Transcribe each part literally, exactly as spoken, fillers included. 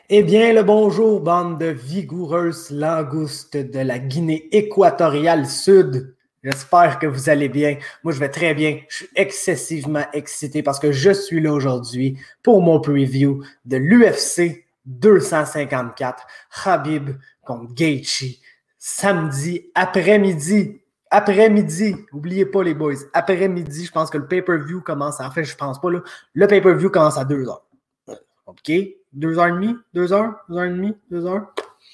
Eh bien, le bonjour, bande de vigoureuses langoustes de la Guinée équatoriale sud. J'espère que vous allez bien. Moi, je vais très bien. Je suis excessivement excité parce que je suis là aujourd'hui pour mon preview de l'U F C deux cent cinquante-quatre, Khabib contre Gaethje, samedi après-midi. Après-midi, n'oubliez pas les boys, après-midi, je pense que le pay-per-view commence, en fait, je pense pas, là, le pay-per-view commence à deux heures. OK? Deux heures et demie? Deux heures? Deux heures et demie? Deux heures?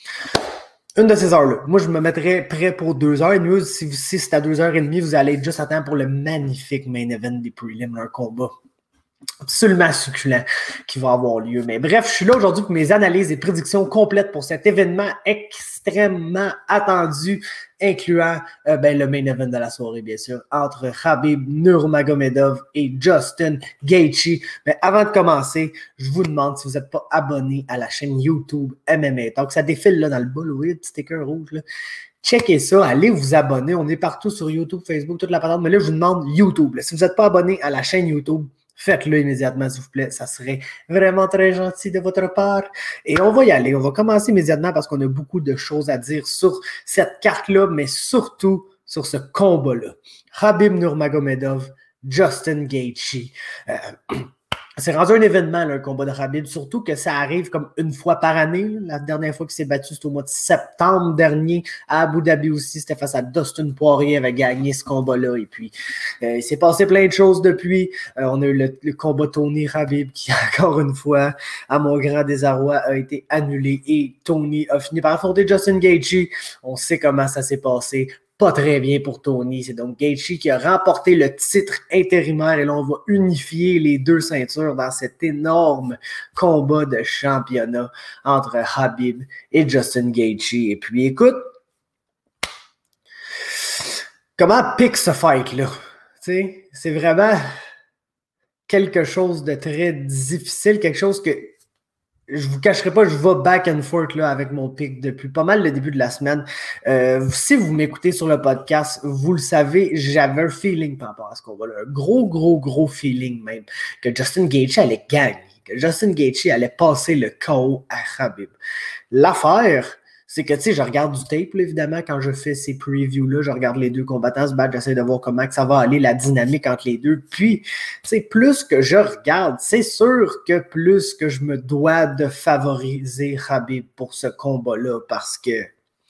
Une de ces heures-là. Moi, je me mettrais prêt pour deux heures. Et nous, si, si c'est à deux heures et demie, vous allez être juste à temps pour le magnifique main event des prelims, un combat absolument succulent qui va avoir lieu. Mais bref, je suis là aujourd'hui pour mes analyses et prédictions complètes pour cet événement extrêmement attendu, incluant euh, ben, le main event de la soirée, bien sûr, entre Khabib Nurmagomedov et Justin Gaethje. Mais avant de commencer, je vous demande si vous n'êtes pas abonné à la chaîne YouTube M M A. Donc, ça défile là dans le bas, là, vous voyez le petit sticker rouge, là. Checkez ça, allez vous abonner. On est partout sur YouTube, Facebook, toute la patente. Mais là, je vous demande YouTube. Là. Si vous n'êtes pas abonné à la chaîne YouTube, faites-le immédiatement, s'il vous plaît. Ça serait vraiment très gentil de votre part. Et on va y aller. On va commencer immédiatement parce qu'on a beaucoup de choses à dire sur cette carte-là, mais surtout sur ce combat-là. Khabib Nurmagomedov, Justin Gaethje. Euh, C'est rendu un événement, là, un combat de Khabib, surtout que ça arrive comme une fois par année. Là. La dernière fois qu'il s'est battu, c'était au mois de septembre dernier à Abu Dhabi aussi. C'était face à Dustin Poirier, il avait gagné ce combat-là. Et puis, euh, il s'est passé plein de choses depuis. Euh, on a eu le, le combat Tony Khabib qui, encore une fois, à mon grand désarroi, a été annulé. Et Tony a fini par affronter Justin Gaethje. On sait comment ça s'est passé. Pas très bien pour Tony. C'est donc Gaethje qui a remporté le titre intérimaire et là, on va unifier les deux ceintures dans cet énorme combat de championnat entre Khabib et Justin Gaethje. Et puis, écoute, comment pick ce fight-là? Tu sais, c'est vraiment quelque chose de très difficile, quelque chose que je vous cacherai pas, je vais back and forth là, avec mon pick depuis pas mal le début de la semaine. Euh, si vous m'écoutez sur le podcast, vous le savez, j'avais un feeling par rapport à ce combat-là. Un gros, gros, gros feeling même que Justin Gaethje allait gagner, que Justin Gaethje allait passer le K O à Khabib. L'affaire, c'est que, tu sais, je regarde du tape, là, évidemment, quand je fais ces previews-là, je regarde les deux combattants se battre, j'essaie de voir comment que ça va aller, la dynamique entre les deux. Puis, tu sais, plus que je regarde, c'est sûr que plus que je me dois de favoriser Khabib pour ce combat-là, parce que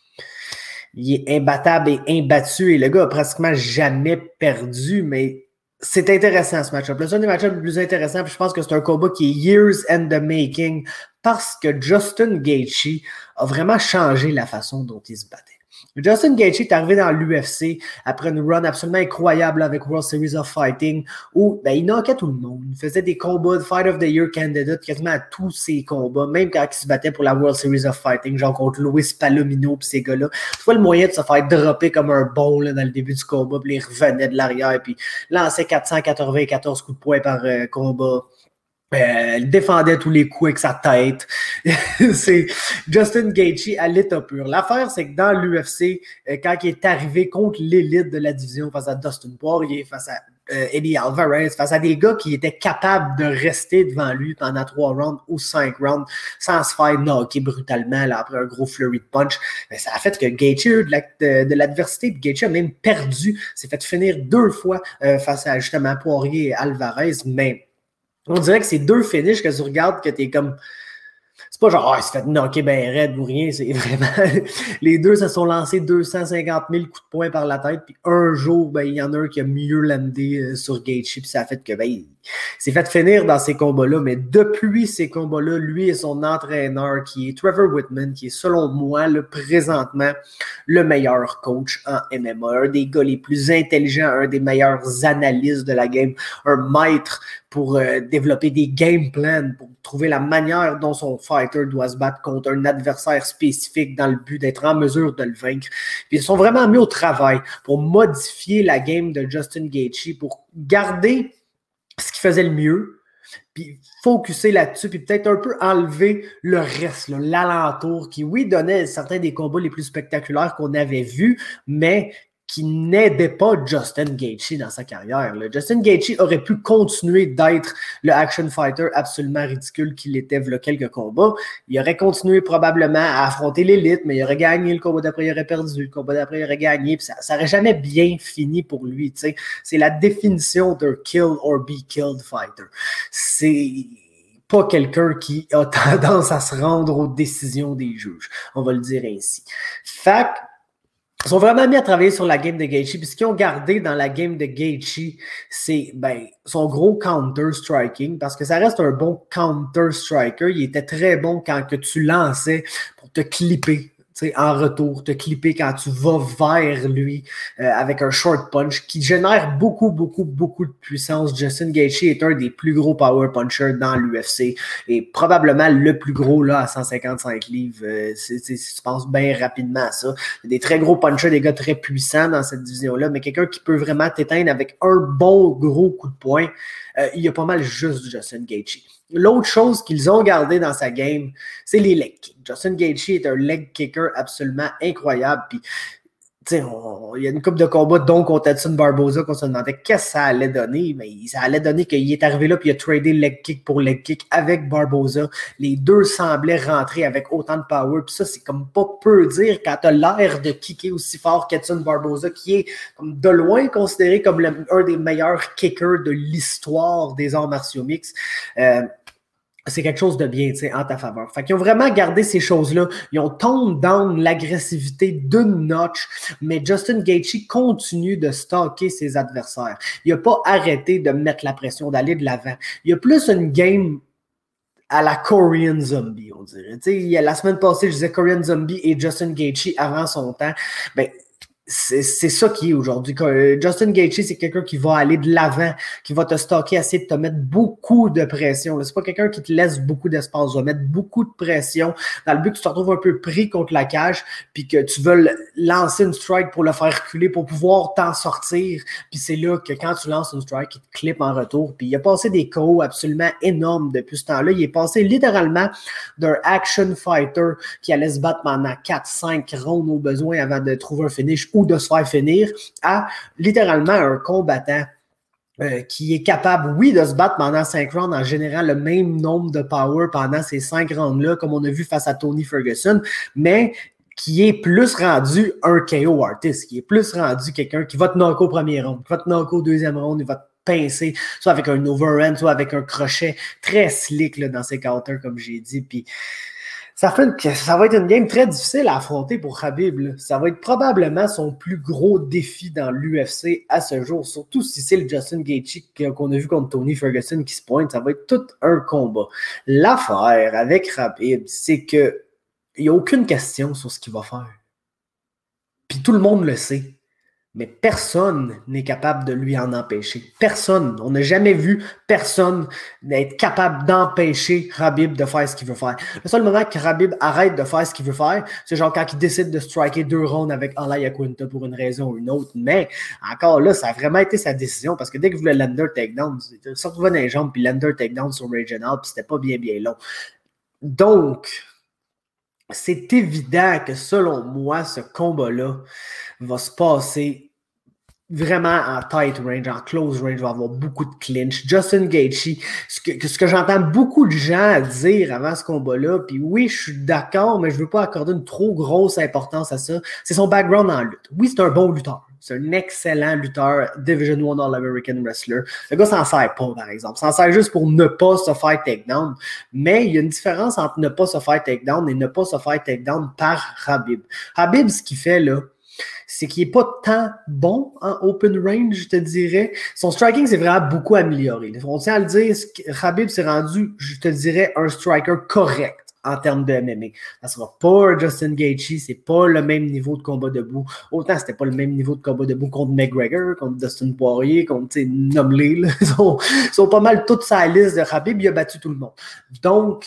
il est imbattable et imbattu, et le gars a pratiquement jamais perdu, mais c'est intéressant ce match-up. C'est un des match-ups les plus intéressants, puis je pense que c'est un combat qui est years in the making, parce que Justin Gaethje a vraiment changé la façon dont il se battait. Justin Gaethje est arrivé dans l'U F C après une run absolument incroyable avec World Series of Fighting où ben, il knockait tout le monde. Il faisait des combats de Fight of the Year candidate quasiment à tous ses combats, même quand il se battait pour la World Series of Fighting, genre contre Luis Palomino et ces gars-là. Tu vois le moyen de se faire dropper comme un bon là, dans le début du combat, puis il revenait de l'arrière, puis lançait quatre cent quatre-vingt-quatorze coups de poing par euh, combat. Euh, il défendait tous les coups avec sa tête. C'est Justin Gaethje à l'état pur. L'affaire, c'est que dans l'U F C, euh, quand il est arrivé contre l'élite de la division face à Dustin Poirier, face à euh, Eddie Alvarez, face à des gars qui étaient capables de rester devant lui pendant trois rounds ou cinq rounds sans se faire knocker brutalement là, après un gros flurry de punch, ben, ça a fait que Gaethje a eu de, la, de, de l'adversité. Gaethje a même perdu, s'est fait finir deux fois euh, face à justement Poirier et Alvarez, mais on dirait que c'est deux finishes que tu regardes que t'es comme... C'est pas genre, ah, oh, il s'est fait knocker ben raide ou rien, c'est vraiment... Les deux se sont lancés deux cent cinquante mille coups de poing par la tête, puis un jour, ben, il y en a un qui a mieux landé euh, sur Gaethje, puis ça a fait que, ben, il s'est fait finir dans ces combats-là, mais depuis ces combats-là, lui et son entraîneur, qui est Trevor Whitman, qui est, selon moi, là, présentement, le meilleur coach en M M A, un des gars les plus intelligents, un des meilleurs analystes de la game, un maître pour euh, développer des game plans, pour trouver la manière dont son fighter doit se battre contre un adversaire spécifique dans le but d'être en mesure de le vaincre. Puis ils sont vraiment mis au travail pour modifier la game de Justin Gaethje, pour garder ce qu'il faisait le mieux, puis focuser là-dessus, puis peut-être un peu enlever le reste, là, l'alentour, qui, oui, donnait certains des combats les plus spectaculaires qu'on avait vus, mais qui n'aidait pas Justin Gaethje dans sa carrière. Là. Justin Gaethje aurait pu continuer d'être le action fighter absolument ridicule qu'il était il y a quelques combats. Il aurait continué probablement à affronter l'élite, mais il aurait gagné, le combat d'après il aurait perdu, le combat d'après il aurait gagné, puis ça, ça aurait jamais bien fini pour lui. T'sais. C'est la définition d'un kill or be killed fighter. C'est pas quelqu'un qui a tendance à se rendre aux décisions des juges. On va le dire ainsi. Fait ils sont vraiment mis à travailler sur la game de Gaethje. Puis ce qu'ils ont gardé dans la game de Gaethje, c'est ben, son gros counter-striking, parce que ça reste un bon counter-striker. Il était très bon quand que tu lançais pour te clipper. En retour, te clipper quand tu vas vers lui euh, avec un short punch qui génère beaucoup, beaucoup, beaucoup de puissance. Justin Gaethje est un des plus gros power punchers dans l'U F C et probablement le plus gros là à cent cinquante-cinq livres. Euh, c'est, c'est, si tu penses bien rapidement à ça. Il y a des très gros punchers, des gars très puissants dans cette division-là, mais quelqu'un qui peut vraiment t'éteindre avec un bon gros coup de poing, euh, il y a pas mal juste Justin Gaethje. L'autre chose qu'ils ont gardé dans sa game, c'est les leg kicks. Justin Gaethje est un leg kicker absolument incroyable. Puis, tu sais, il y a une couple de combats, dont contre Edson Barboza, qu'on se demandait qu'est-ce que ça allait donner. Mais ça allait donner qu'il est arrivé là, puis il a tradé leg kick pour leg kick avec Barboza. Les deux semblaient rentrer avec autant de power. Puis ça, c'est comme pas peu dire quand t'as l'air de kicker aussi fort qu'Edson Barboza, qui est comme de loin considéré comme le, un des meilleurs kickers de l'histoire des arts martiaux mixtes. Euh, c'est quelque chose de bien, tu sais, en ta faveur. Fait qu'ils ont vraiment gardé ces choses-là. Ils ont toned down l'agressivité d'une notch, mais Justin Gaethje continue de stalker ses adversaires. Il n'a pas arrêté de mettre la pression, d'aller de l'avant. Il y a plus une game à la Korean Zombie, on dirait. Tu sais, la semaine passée, je disais Korean Zombie et Justin Gaethje avant son temps. Ben, C'est, c'est ça qui est aujourd'hui. Justin Gaethje, c'est quelqu'un qui va aller de l'avant, qui va te stocker, essayer de te mettre beaucoup de pression. C'est pas quelqu'un qui te laisse beaucoup d'espace. Il va mettre beaucoup de pression dans le but que tu te retrouves un peu pris contre la cage, puis que tu veux lancer une strike pour le faire reculer, pour pouvoir t'en sortir. Puis c'est là que quand tu lances une strike, il te clip en retour. Puis il a passé des K O absolument énormes depuis ce temps-là. Il est passé littéralement d'un action fighter qui allait se battre pendant quatre cinq rounds au besoin avant de trouver un finish ou de se faire finir, à littéralement un combattant euh, qui est capable, oui, de se battre pendant cinq rounds en générant le même nombre de power pendant ces cinq rounds-là, comme on a vu face à Tony Ferguson, mais qui est plus rendu un K O artist, qui est plus rendu quelqu'un qui va te knocker au premier round, qui va te knocker au deuxième round, il va te pincer, soit avec un overhand, soit avec un crochet très slick là, dans ses counters, comme j'ai dit, puis Ça, fait une, ça va être une game très difficile à affronter pour Khabib. Là. Ça va être probablement son plus gros défi dans l'U F C à ce jour, surtout si c'est le Justin Gaethje qu'on a vu contre Tony Ferguson qui se pointe. Ça va être tout un combat. L'affaire avec Khabib, c'est que il n'y a aucune question sur ce qu'il va faire. Puis tout le monde le sait. Mais personne n'est capable de lui en empêcher. Personne. On n'a jamais vu personne être capable d'empêcher Khabib de faire ce qu'il veut faire. Le seul moment que Khabib arrête de faire ce qu'il veut faire, c'est genre quand il décide de striker deux rounds avec Al Iaquinta pour une raison ou une autre. Mais encore là, ça a vraiment été sa décision parce que dès qu'il voulait lander takedown, il se retrouvait dans les jambes puis lander takedown sur Regional puis c'était pas bien bien long. Donc, c'est évident que selon moi, ce combat-là va se passer vraiment en tight range, en close range, va avoir beaucoup de clinch. Justin Gaethje, ce que, ce que j'entends beaucoup de gens dire avant ce combat-là, puis oui, je suis d'accord, mais je veux pas accorder une trop grosse importance à ça, c'est son background en lutte. Oui, c'est un bon lutteur. C'est un excellent lutteur, Division un All-American Wrestler. Le gars s'en sert pas, par exemple. S'en sert juste pour ne pas se faire takedown. Mais il y a une différence entre ne pas se faire takedown et ne pas se faire takedown par Khabib. Khabib, ce qu'il fait là, c'est qu'il n'est pas tant bon en open range, je te dirais. Son striking s'est vraiment beaucoup amélioré. On tient à le dire, Khabib s'est rendu, je te dirais, un striker correct en termes de M M A. Ça sera pas Justin Gaethje, c'est pas le même niveau de combat debout. Autant c'était pas le même niveau de combat debout contre McGregor, contre Dustin Poirier, contre Nomley. Ils sont, ils sont pas mal toute sa liste de Khabib, il a battu tout le monde. Donc,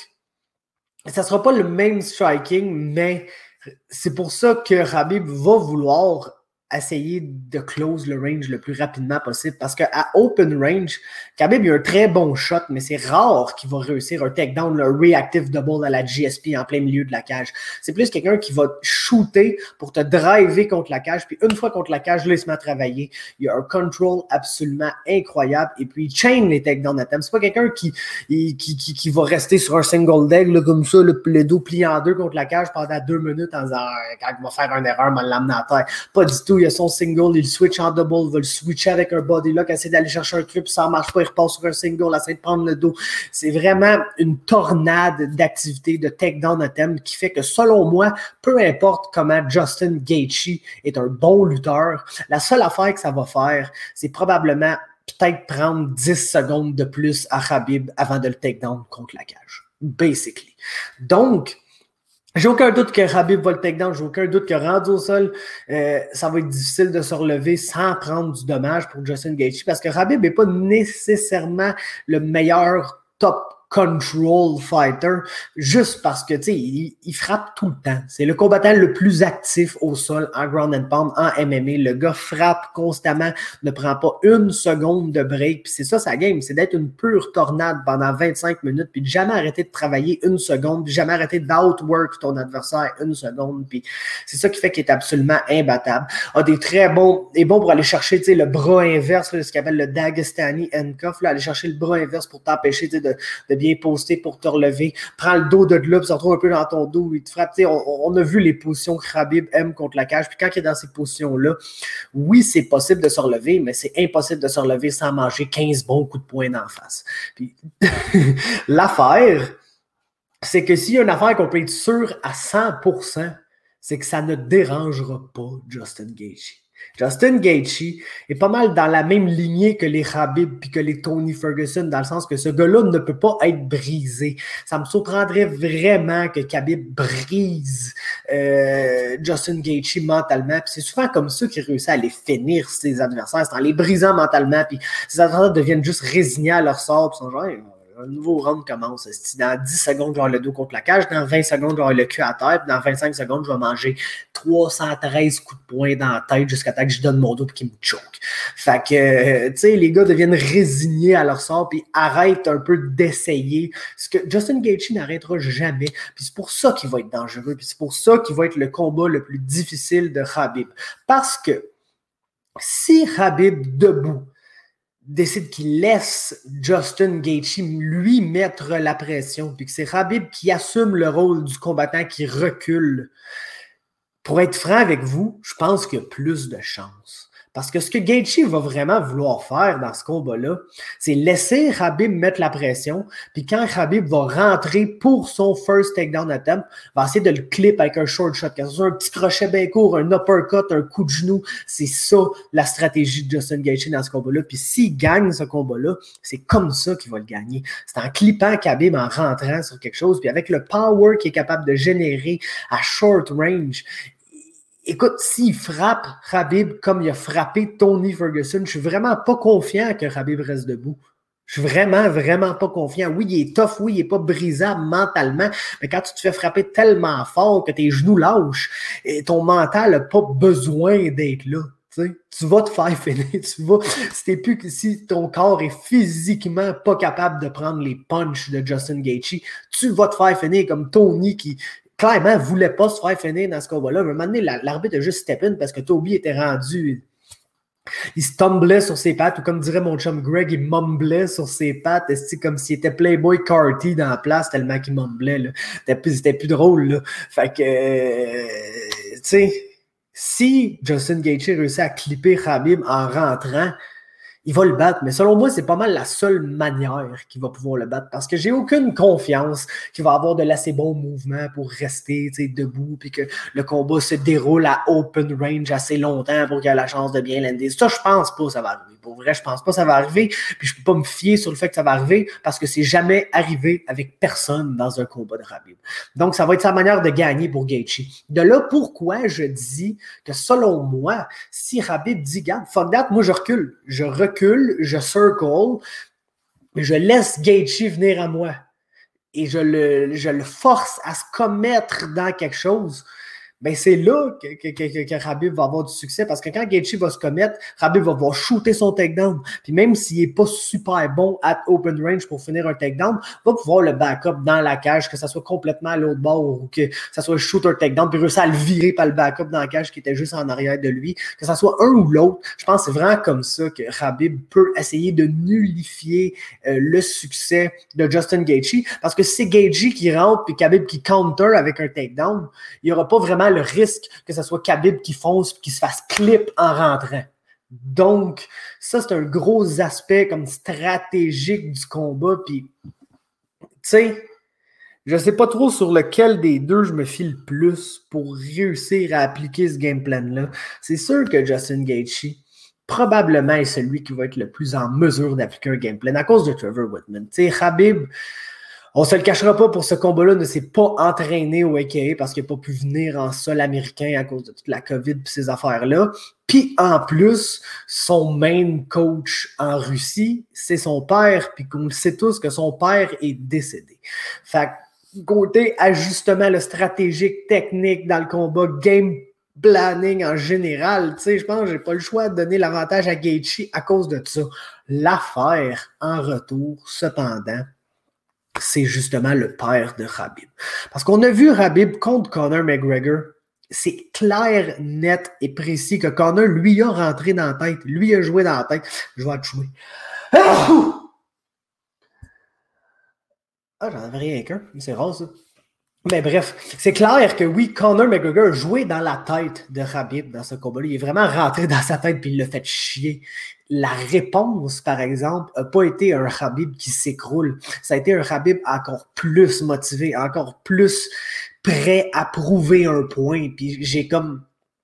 ça sera pas le même striking, mais c'est pour ça que Khabib va vouloir essayer de close le range le plus rapidement possible. Parce qu'à open range, Khabib, il a un très bon shot, mais c'est rare qu'il va réussir un takedown, le reactive double à la G S P en plein milieu de la cage. C'est plus quelqu'un qui va shooter pour te driver contre la cage. Puis une fois contre la cage, là, il se met à travailler. Il a un control absolument incroyable. Et puis, il chain les takedowns attempts. C'est pas quelqu'un qui, qui, qui, qui va rester sur un single leg, là, comme ça, le, le dos plié en deux contre la cage pendant deux minutes en disant ah, quand il va faire une erreur, il va l'amener à terre. Pas du tout. Il a son single, il switch en double, il va le switcher avec un body lock, essayer d'aller chercher un truc, puis ça marche pas, il repart sur un single, essaie de prendre le dos. C'est vraiment une tornade d'activités, de takedown attempt qui fait que, selon moi, peu importe comment Justin Gaethje est un bon lutteur, la seule affaire que ça va faire, c'est probablement peut-être prendre dix secondes de plus à Khabib avant de le takedown contre la cage. Basically. Donc, j'ai aucun doute que Khabib va le takedown, j'ai aucun doute que rendu au sol, euh, ça va être difficile de se relever sans prendre du dommage pour Justin Gaethje parce que Khabib n'est pas nécessairement le meilleur top control fighter, juste parce que, tu sais, il, il frappe tout le temps. C'est le combattant le plus actif au sol en ground and pound, en M M A. Le gars frappe constamment, ne prend pas une seconde de break. Puis c'est ça sa game, c'est d'être une pure tornade pendant vingt-cinq minutes, puis de jamais arrêter de travailler une seconde, puis jamais arrêter d'outwork ton adversaire une seconde. Puis c'est ça qui fait qu'il est absolument imbattable. A des très bons, est bon pour aller chercher, tu sais, le bras inverse, là, ce qu'on appelle le Dagestani handcuff, là, aller chercher le bras inverse pour t'empêcher, tu sais, de, de bien posté pour te relever. Prends le dos de là, puis se retrouve un peu dans ton dos, il te frappe. On, on a vu les positions que Khabib aime contre la cage, puis quand il est dans ces positions-là, oui, c'est possible de se relever, mais c'est impossible de se relever sans manger quinze bons coups de poing d'en face. Puis l'affaire, c'est que s'il y a une affaire qu'on peut être sûr à cent pour cent, c'est que ça ne dérangera pas Justin Gaethje. Justin Gaethje est pas mal dans la même lignée que les Khabib puis que les Tony Ferguson, dans le sens que ce gars-là ne peut pas être brisé. Ça me surprendrait vraiment que Khabib brise euh, Justin Gaethje mentalement. Puis c'est souvent comme ça qu'il réussit à les finir, ses adversaires. C'est en les brisant mentalement, puis ses adversaires deviennent juste résignés à leur sort, puis sont genre... Un nouveau round commence. Dans dix secondes, je vais avoir le dos contre la cage. Dans vingt secondes, je vais avoir le cul à terre. Puis dans vingt-cinq secondes, je vais manger trois cent treize coups de poing dans la tête jusqu'à temps que je donne mon dos et qu'il me choque. Fait que, euh, tu sais, les gars deviennent résignés à leur sort puis arrêtent un peu d'essayer. Ce que Justin Gaethje n'arrêtera jamais. Puis c'est pour ça qu'il va être dangereux. Puis c'est pour ça qu'il va être le combat le plus difficile de Khabib. Parce que si Khabib debout décide qu'il laisse Justin Gaethje lui mettre la pression, puis que c'est Khabib qui assume le rôle du combattant qui recule. Pour être franc avec vous, je pense qu'il y a plus de chances. Parce que ce que Gaethje va vraiment vouloir faire dans ce combat-là, c'est laisser Khabib mettre la pression, puis quand Khabib va rentrer pour son first takedown attempt, va essayer de le clip avec un short shot, que ce soit un petit crochet bien court, un uppercut, un coup de genou. C'est ça la stratégie de Justin Gaethje dans ce combat-là. Puis s'il gagne ce combat-là, c'est comme ça qu'il va le gagner. C'est en clippant Khabib, en rentrant sur quelque chose, puis avec le power qu'il est capable de générer à short range. Écoute, s'il frappe Khabib comme il a frappé Tony Ferguson, je suis vraiment pas confiant que Khabib reste debout. Je suis vraiment, vraiment pas confiant. Oui, il est tough, oui, il est pas brisable mentalement, mais quand tu te fais frapper tellement fort que tes genoux lâchent, et ton mental n'a pas besoin d'être là. Tu sais, tu vas te faire finir, tu vas, si, t'es plus, si ton corps est physiquement pas capable de prendre les punches de Justin Gaethje, tu vas te faire finir comme Tony qui clairement voulait pas se faire finir dans ce combat-là. À un moment donné, l'arbitre a juste step in parce que Toby était rendu... Il se tomblait sur ses pattes, ou comme dirait mon chum Greg, il mumblait sur ses pattes, comme s'il était Playboy Carty dans la place, tellement qu'il mumblait. Là. C'était, plus, c'était plus drôle. Là. Fait que, euh, tu sais, si Justin Gaethje réussit à clipper Khabib en rentrant, il va le battre, mais selon moi, c'est pas mal la seule manière qu'il va pouvoir le battre parce que j'ai aucune confiance qu'il va avoir de l'assez bon mouvement pour rester debout puis que le combat se déroule à open range assez longtemps pour qu'il ait la chance de bien lander. Ça, je pense pas que ça va arriver. Pour vrai, je pense pas que ça va arriver puis je peux pas me fier sur le fait que ça va arriver parce que c'est jamais arrivé avec personne dans un combat de Khabib. Donc, ça va être sa manière de gagner pour Gaethje. De là, pourquoi je dis que selon moi, si Khabib dit, garde, fuck that, moi je recule. Je recule, je circle, je laisse Gaethje venir à moi et je le, je le force à se commettre dans quelque chose. ben c'est là que, que, que, que Khabib va avoir du succès parce que quand Gaethje va se commettre, Khabib va pouvoir shooter son takedown. Puis même s'il n'est pas super bon at open range pour finir un takedown, va pouvoir le backup dans la cage, que ça soit complètement à l'autre bord ou que ça soit shoot un takedown, puis réussir à le virer par le backup dans la cage qui était juste en arrière de lui. Que ça soit un ou l'autre, je pense que c'est vraiment comme ça que Khabib peut essayer de nullifier euh, le succès de Justin Gaethje. Parce que si c'est Gaethje qui rentre puis Khabib qui counter avec un takedown, il n'y aura pas vraiment le risque que ce soit Khabib qui fonce et qui se fasse clip en rentrant. Donc, ça, c'est un gros aspect comme stratégique du combat. Puis, tu sais, je ne sais pas trop sur lequel des deux je me fie le plus pour réussir à appliquer ce game plan-là. C'est sûr que Justin Gaethje, probablement, est celui qui va être le plus en mesure d'appliquer un game plan à cause de Trevor Whitman. Tu sais, Khabib, on ne se le cachera pas, pour ce combat-là, ne s'est pas entraîné au A K A parce qu'il n'a pas pu venir en sol américain à cause de toute la COVID et ces affaires-là. Puis en plus, son main coach en Russie, c'est son père, puis qu'on le sait tous que son père est décédé. Fait que côté ajustement le stratégique, technique dans le combat, game planning en général, tu sais, je pense que j'ai pas le choix de donner l'avantage à Gaethje à cause de ça. L'affaire en retour, cependant, c'est justement le père de Khabib. Parce qu'on a vu Khabib contre Conor McGregor, c'est clair, net et précis que Conor, lui, a rentré dans la tête. Lui a joué dans la tête. Je vais te jouer. Ah, j'en avais rien qu'un. C'est rare, ça. Mais bref, c'est clair que oui, Conor McGregor a joué dans la tête de Khabib dans ce combat-là. Il est vraiment rentré dans sa tête puis il l'a fait chier. La réponse, par exemple, n'a pas été un Khabib qui s'écroule. Ça a été un Khabib encore plus motivé, encore plus prêt à prouver un point. Puis j'ai comme,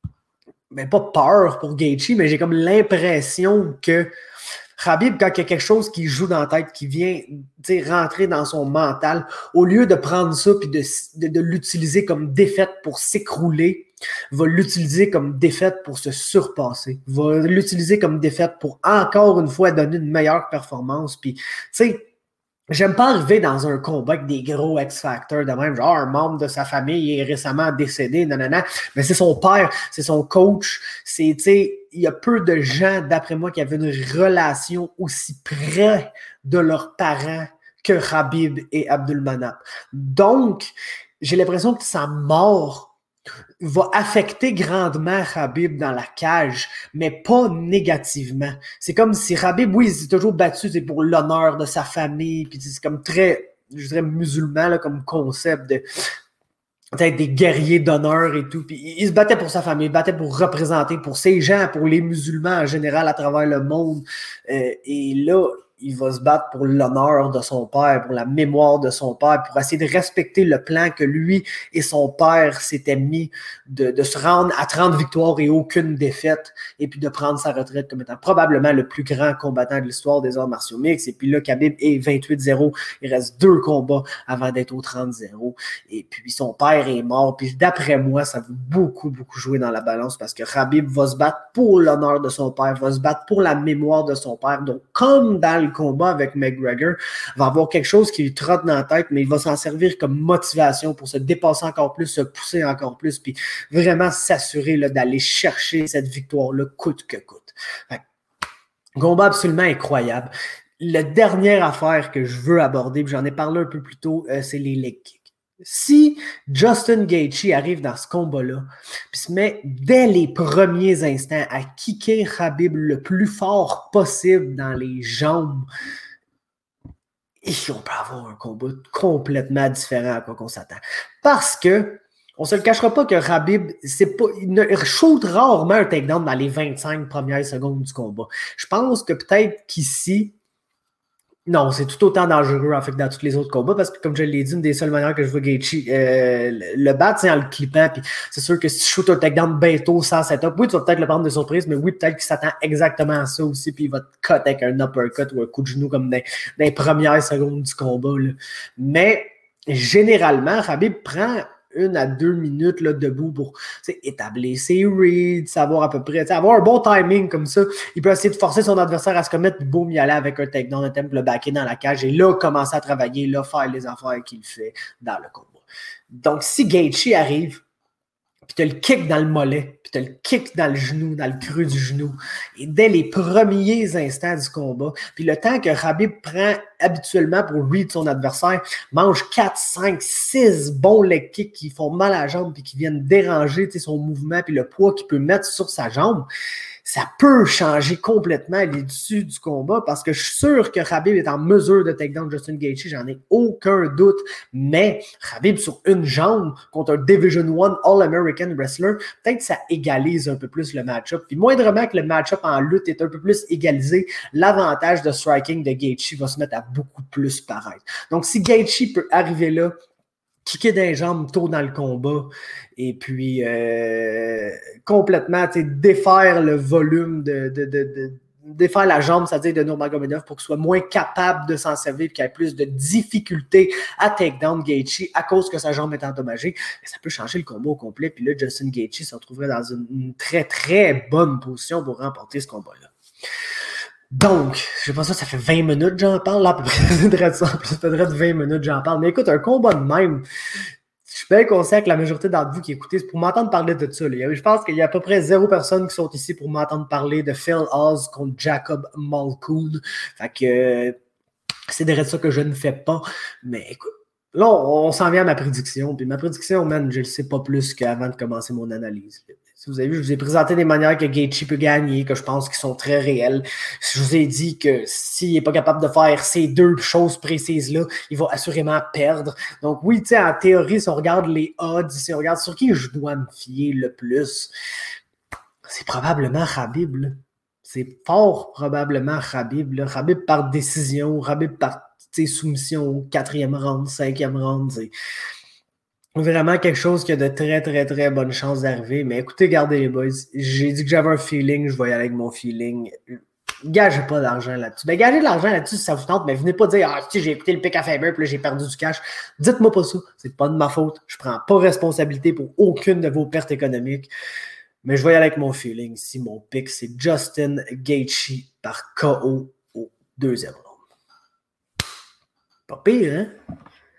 mais pas peur pour Gaethje, mais j'ai comme l'impression que Khabib, quand il y a quelque chose qui joue dans la tête, qui vient rentrer dans son mental, au lieu de prendre ça et de, de, de l'utiliser comme défaite pour s'écrouler, va l'utiliser comme défaite pour se surpasser, va l'utiliser comme défaite pour encore une fois donner une meilleure performance. Puis, tu sais, j'aime pas arriver dans un combat avec des gros X-Factors de même, genre un membre de sa famille est récemment décédé, nanana, mais c'est son père, c'est son coach, c'est, tu sais, il y a peu de gens, d'après moi, qui avaient une relation aussi près de leurs parents que Khabib et Abdulmanap. Donc, j'ai l'impression que sa mort va affecter grandement Khabib dans la cage, mais pas négativement. C'est comme si Khabib, oui, il s'est toujours battu, c'est pour l'honneur de sa famille, puis c'est comme très, je dirais, musulman, là, comme concept de peut-être des guerriers d'honneur et tout. Puis il se battait pour sa famille, il se battait pour représenter, pour ces gens, pour les musulmans en général à travers le monde. Euh, et là, il va se battre pour l'honneur de son père, pour la mémoire de son père, pour essayer de respecter le plan que lui et son père s'étaient mis de, de se rendre à trente victoires et aucune défaite, et puis de prendre sa retraite comme étant probablement le plus grand combattant de l'histoire des arts martiaux mixtes. Et puis là, Khabib est vingt-huit zéro, il reste deux combats avant d'être au trente zéro. Et puis son père est mort, puis d'après moi, ça va beaucoup, beaucoup jouer dans la balance parce que Khabib va se battre pour l'honneur de son père, va se battre pour la mémoire de son père. Donc, comme dans le combat avec McGregor, va avoir quelque chose qui lui trotte dans la tête, mais il va s'en servir comme motivation pour se dépasser encore plus, se pousser encore plus, puis vraiment s'assurer là, d'aller chercher cette victoire-là coûte que coûte. Fait, combat absolument incroyable. La dernière affaire que je veux aborder, puis j'en ai parlé un peu plus tôt, euh, c'est les leg kicks. Si Justin Gaethje arrive dans ce combat-là, puis se met dès les premiers instants à kicker Khabib le plus fort possible dans les jambes, et on peut avoir un combat complètement différent à quoi qu'on s'attend. Parce que, on se le cachera pas que Khabib, c'est pas, il ne shoot rarement un takedown dans les vingt-cinq premières secondes du combat. Je pense que peut-être qu'ici, non, c'est tout autant dangereux en fait que dans tous les autres combats parce que, comme je l'ai dit, une des seules manières que je vois Gaethje euh, le battre, c'est en le clippant. Puis c'est sûr que si tu shootes un takedown bientôt sans setup, oui, tu vas peut-être le prendre de surprise, mais oui, peut-être qu'il s'attend exactement à ça aussi. Puis il va te cut avec un uppercut ou un coup de genou comme dans, dans les premières secondes du combat. Là. Mais généralement, Khabib prend une à deux minutes là, debout pour établir ses reads, savoir à peu près, avoir un bon timing comme ça. Il peut essayer de forcer son adversaire à se commettre, puis boum, y aller avec un takedown, un temple, le backer dans la cage, et là, commencer à travailler, là, faire les affaires qu'il fait dans le combat. Donc, si Gaethje arrive, puis tu as le kick dans le mollet, puis tu as le kick dans le genou, dans le creux du genou. Et dès les premiers instants du combat, puis le temps que Khabib prend habituellement pour read son adversaire, mange quatre, cinq, six bons leg kicks qui font mal à la jambe puis qui viennent déranger son mouvement puis le poids qu'il peut mettre sur sa jambe. Ça peut changer complètement l'issue du combat parce que je suis sûr que Khabib est en mesure de take down Justin Gaethje, j'en ai aucun doute, mais Khabib sur une jambe contre un Division un All-American Wrestler, peut-être que ça égalise un peu plus le match-up. Puis moindrement que le match-up en lutte est un peu plus égalisé, l'avantage de striking de Gaethje va se mettre à beaucoup plus paraître. Donc si Gaethje peut arriver là, kicker des jambes tôt dans le combat et puis euh, complètement défaire le volume de, de, de, de défaire la jambe, c'est-à-dire de Nurmagomedov pour qu'il soit moins capable de s'en servir et qu'il ait plus de difficultés à take down Gaethje à cause que sa jambe est endommagée. Mais ça peut changer le combat au complet. Puis là, Justin Gaethje se retrouverait dans une, une très, très bonne position pour remporter ce combat-là. Donc, je sais pas ça, ça fait vingt minutes que j'en parle, là, à peu près, ça fait vingt minutes que j'en parle. Mais écoute, un combat de même, je suis bien conscient que la majorité d'entre vous qui écoutez, c'est pour m'entendre parler de ça. Là. Je pense qu'il y a à peu près zéro personne qui sont ici pour m'entendre parler de Phil Oz contre Jacob Malkoun. Fait que euh, c'est de ça que je ne fais pas. Mais écoute, là, on, on s'en vient à ma prédiction. Puis ma prédiction, man, je ne le sais pas plus qu'avant de commencer mon analyse. Là. Si vous avez vu, je vous ai présenté des manières que Gaethje peut gagner, que je pense qui sont très réelles. Je vous ai dit que s'il n'est pas capable de faire ces deux choses précises-là, il va assurément perdre. Donc oui, tu sais, en théorie, si on regarde les odds, si on regarde sur qui je dois me fier le plus, c'est probablement Khabib, là. C'est fort probablement Khabib, là. Khabib par décision, Khabib par soumission, quatrième round, cinquième round, c'est vraiment quelque chose qui a de très, très, très bonnes chances d'arriver. Mais écoutez, regardez les boys, j'ai dit que j'avais un feeling, je vais y aller avec mon feeling. Gagez pas d'argent là-dessus. Ben, gagez de l'argent là-dessus si ça vous tente, mais venez pas dire « Ah, tu sais, j'ai écouté le pick à Faber, puis là, j'ai perdu du cash. » Dites-moi pas ça, c'est pas de ma faute. Je prends pas responsabilité pour aucune de vos pertes économiques. Mais je vais y aller avec mon feeling. Si mon pick, c'est Justin Gaethje par K O au deuxième round. Pas pire, hein?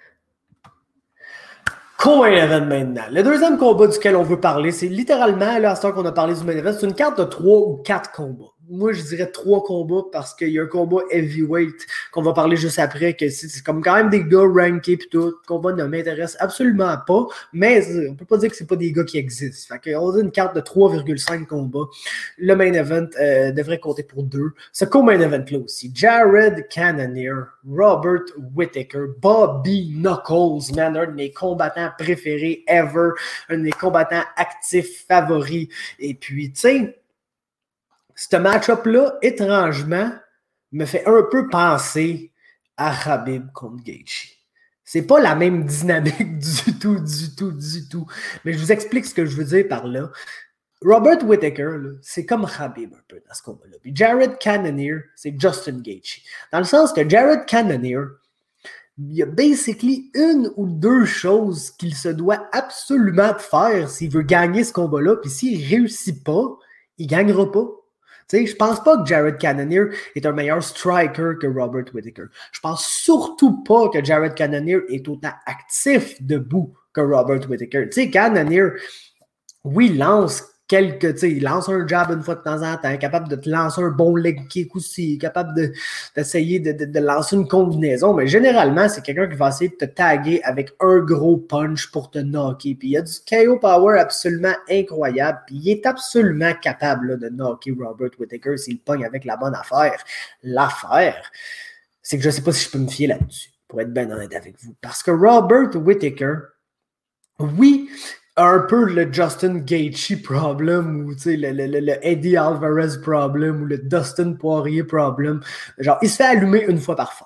Co-main event maintenant. Le deuxième combat duquel on veut parler, c'est littéralement, là, à ce temps qu'on a parlé du main event, c'est une carte de trois ou quatre combats. Moi, je dirais trois combats parce qu'il y a un combat heavyweight qu'on va parler juste après, que c'est, c'est comme quand même des gars rankés pis tout. Le combat ne m'intéresse absolument pas, mais on peut pas dire que c'est pas des gars qui existent. Fait qu'on a une carte de trois virgule cinq combats. Le main event euh, devrait compter pour deux. Ce co-main event-là aussi. Jared Cannonier, Robert Whittaker, Bobby Knuckles, man, un de mes combattants préférés ever, un de mes combattants actifs favoris. Et puis, tu sais, ce match-up-là, étrangement, me fait un peu penser à Khabib contre Gaethje. C'est pas la même dynamique du tout, du tout, du tout. Mais je vous explique ce que je veux dire par là. Robert Whittaker, là, c'est comme Khabib un peu dans ce combat-là. Puis Jared Cannonier, c'est Justin Gaethje. Dans le sens que Jared Cannonier, il y a basically une ou deux choses qu'il se doit absolument faire s'il veut gagner ce combat-là. Puis s'il réussit pas, il gagnera pas. Je ne pense pas que Jared Cannonier est un meilleur striker que Robert Whittaker. Je pense surtout pas que Jared Cannonier est autant actif debout que Robert Whittaker. Tu sais, Cannonier, oui, lance quelques, tu sais, il lance un jab une fois de temps en temps, capable de te lancer un bon leg kick aussi, capable de, d'essayer de, de, de lancer une combinaison, mais généralement, c'est quelqu'un qui va essayer de te taguer avec un gros punch pour te knocker. Puis il y a du K O power absolument incroyable, puis il est absolument capable là, de knocker Robert Whittaker s'il pogne avec la bonne affaire. L'affaire, c'est que je ne sais pas si je peux me fier là-dessus, pour être bien honnête avec vous. Parce que Robert Whittaker, oui, un peu le Justin Gaethje problem ou le, le, le, le Eddie Alvarez problem ou le Dustin Poirier problem. Genre, il se fait allumer une fois par fight.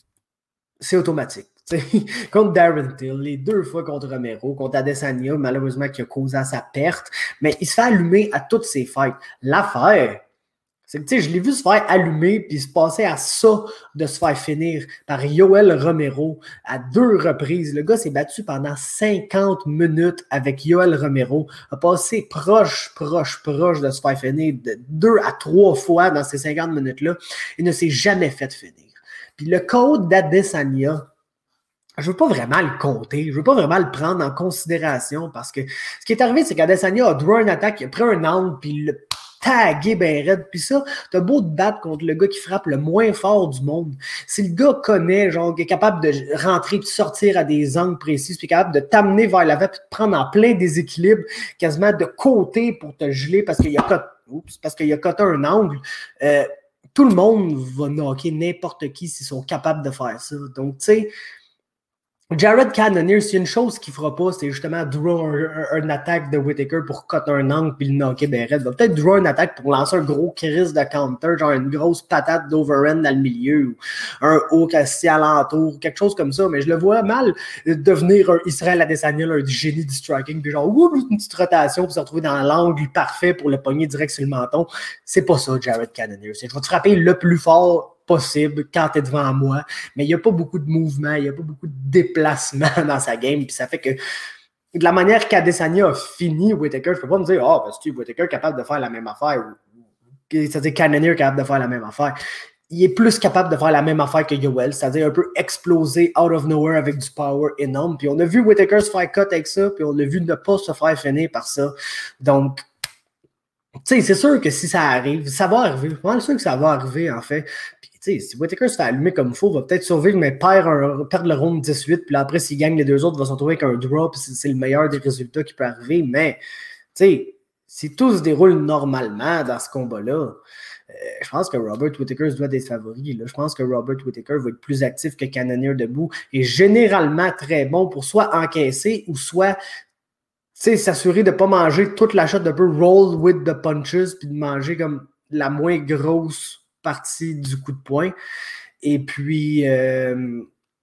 C'est automatique. T'sais. Contre Darren Till, les deux fois contre Romero, contre Adesanya, malheureusement qui a causé à sa perte, mais il se fait allumer à toutes ses fights. L'affaire, c'est que tu sais, je l'ai vu se faire allumer puis se passer à ça de se faire finir par Yoel Romero à deux reprises. Le gars s'est battu pendant cinquante minutes avec Yoel Romero, a passé proche, proche, proche de se faire finir de deux à trois fois dans ces cinquante minutes-là. Il ne s'est jamais fait finir. Puis le code d'Adesanya, je veux pas vraiment le compter, je veux pas vraiment le prendre en considération parce que ce qui est arrivé, c'est qu'Adesanya a draw une attaque, il a pris un angle, puis il l'a tagué ben raide. Puis ça, t'as beau te battre contre le gars qui frappe le moins fort du monde. Si le gars connaît, genre, qui est capable de rentrer puis sortir à des angles précis, puis capable de t'amener vers l'avant puis de te prendre en plein déséquilibre, quasiment de côté pour te geler parce qu'il y a coté, oups, parce qu'il y a coté un angle, euh, tout le monde va knocker n'importe qui s'ils sont capables de faire ça. Donc, tu sais, Jared Cannonier, s'il y a une chose qu'il fera pas, c'est justement draw un, un, un attaque de Whittaker pour coter un angle puis le knocker ben raide. Il va peut-être draw une attaque pour lancer un gros crise de counter, genre une grosse patate d'overhand dans le milieu, ou un hook assis alentour, quelque chose comme ça. Mais je le vois mal devenir un Israël Adesanya, un génie du striking, puis genre ouh, une petite rotation pour se retrouver dans l'angle parfait pour le pogner direct sur le menton. C'est pas ça, Jared Cannonier. C'est je vais te frapper le plus fort possible quand tu es devant moi, mais il n'y a pas beaucoup de mouvement, il n'y a pas beaucoup de déplacement dans sa game, puis ça fait que de la manière qu'Adesanya a fini Whittaker, je peux pas me dire « Ah, oh, ben, c'est Whittaker capable de faire la même affaire » ou c'est-à-dire Cannonier capable de faire la même affaire. Il est plus capable de faire la même affaire que Yoel, c'est-à-dire un peu exploser out of nowhere avec du power énorme, puis on a vu Whittaker se faire cut avec ça, puis on a vu ne pas se faire finir par ça, donc tu sais, c'est sûr que si ça arrive, ça va arriver. Je suis pas sûr que ça va arriver, en fait. Puis, tu sais, si Whittaker se fait allumer comme il faut, va peut-être survivre, mais perd, un, perdre le round dix-huit. Puis là, après, s'il gagne les deux autres, il va se retrouver avec un draw. Puis c'est le meilleur des résultats qui peut arriver. Mais, tu sais, si tout se déroule normalement dans ce combat-là, euh, je pense que Robert Whittaker doit être favori. Là. Je pense que Robert Whittaker va être plus actif que Cannonier debout et généralement très bon pour soit encaisser ou soit tu sais, s'assurer de ne pas manger toute la shot, de peu roll with the punches, puis de manger comme la moins grosse partie du coup de poing. Et puis, euh,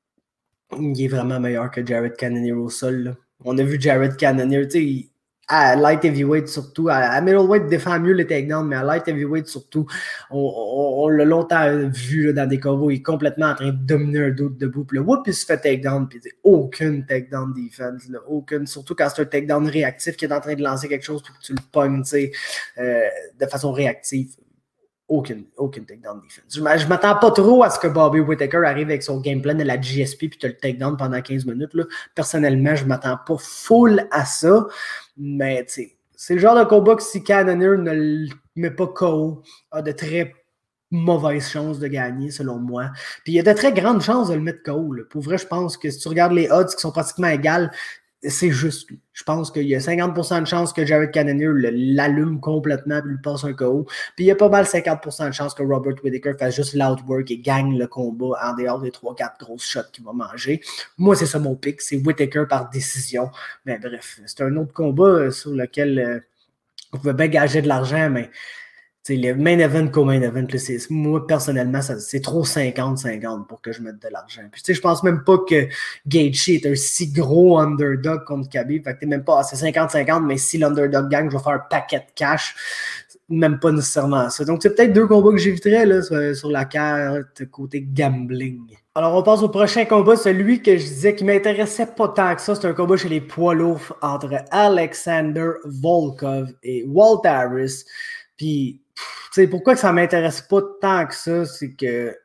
il est vraiment meilleur que Jared Cannonier au sol. Là. On a vu Jared Cannonier, tu sais, à light heavyweight surtout, à, à middleweight défend mieux les takedowns, mais à light heavyweight surtout, on, on, on l'a longtemps vu là, dans des combos, il est complètement en train de dominer un d'autre debout, puis le whoop, il se fait takedown, puis aucune takedown defense, là, aucune, surtout quand c'est un takedown réactif qui est en train de lancer quelque chose pour que tu le pognes, tu sais, euh, de façon réactive. Aucune, aucune takedown defense. Je ne m'attends pas trop à ce que Bobby Whittaker arrive avec son game plan de la G S P puis tu le takedown pendant quinze minutes. Là. Personnellement, je ne m'attends pas full à ça. Mais tu sais, c'est le genre de combat que si Cannonier ne le met pas K O, a de très mauvaises chances de gagner, selon moi. Puis il y a de très grandes chances de le mettre K O. Là. Pour vrai, je pense que si tu regardes les odds qui sont pratiquement égales, c'est juste. Je pense qu'il y a cinquante pour cent de chances que Jared Cannonier l'allume complètement et lui passe un K O. Puis il y a pas mal cinquante pour cent de chances que Robert Whittaker fasse juste l'outwork et gagne le combat en dehors des trois quatre grosses shots qu'il va manger. Moi, c'est ça mon pick. C'est Whittaker par décision. Mais bref, c'est un autre combat sur lequel euh, on pouvait bien gager de l'argent, mais t'sais, le main event qu'au main event, là, c'est, moi, personnellement, ça, c'est trop cinquante cinquante pour que je mette de l'argent. Puis, tu sais, je pense même pas que Gaethje est un si gros underdog contre Khabib. Fait que t'es même pas, ah, c'est cinquante cinquante, mais si l'underdog gagne, je vais faire un paquet de cash. Même pas nécessairement ça. Donc, c'est peut-être deux combats que j'éviterais, là, sur, sur la carte côté gambling. Alors, on passe au prochain combat, celui que je disais qui m'intéressait pas tant que ça. C'est un combat chez les poids lourds entre Alexander Volkov et Walt Harris. Puis, tu sais, pourquoi que ça m'intéresse pas tant que ça, c'est que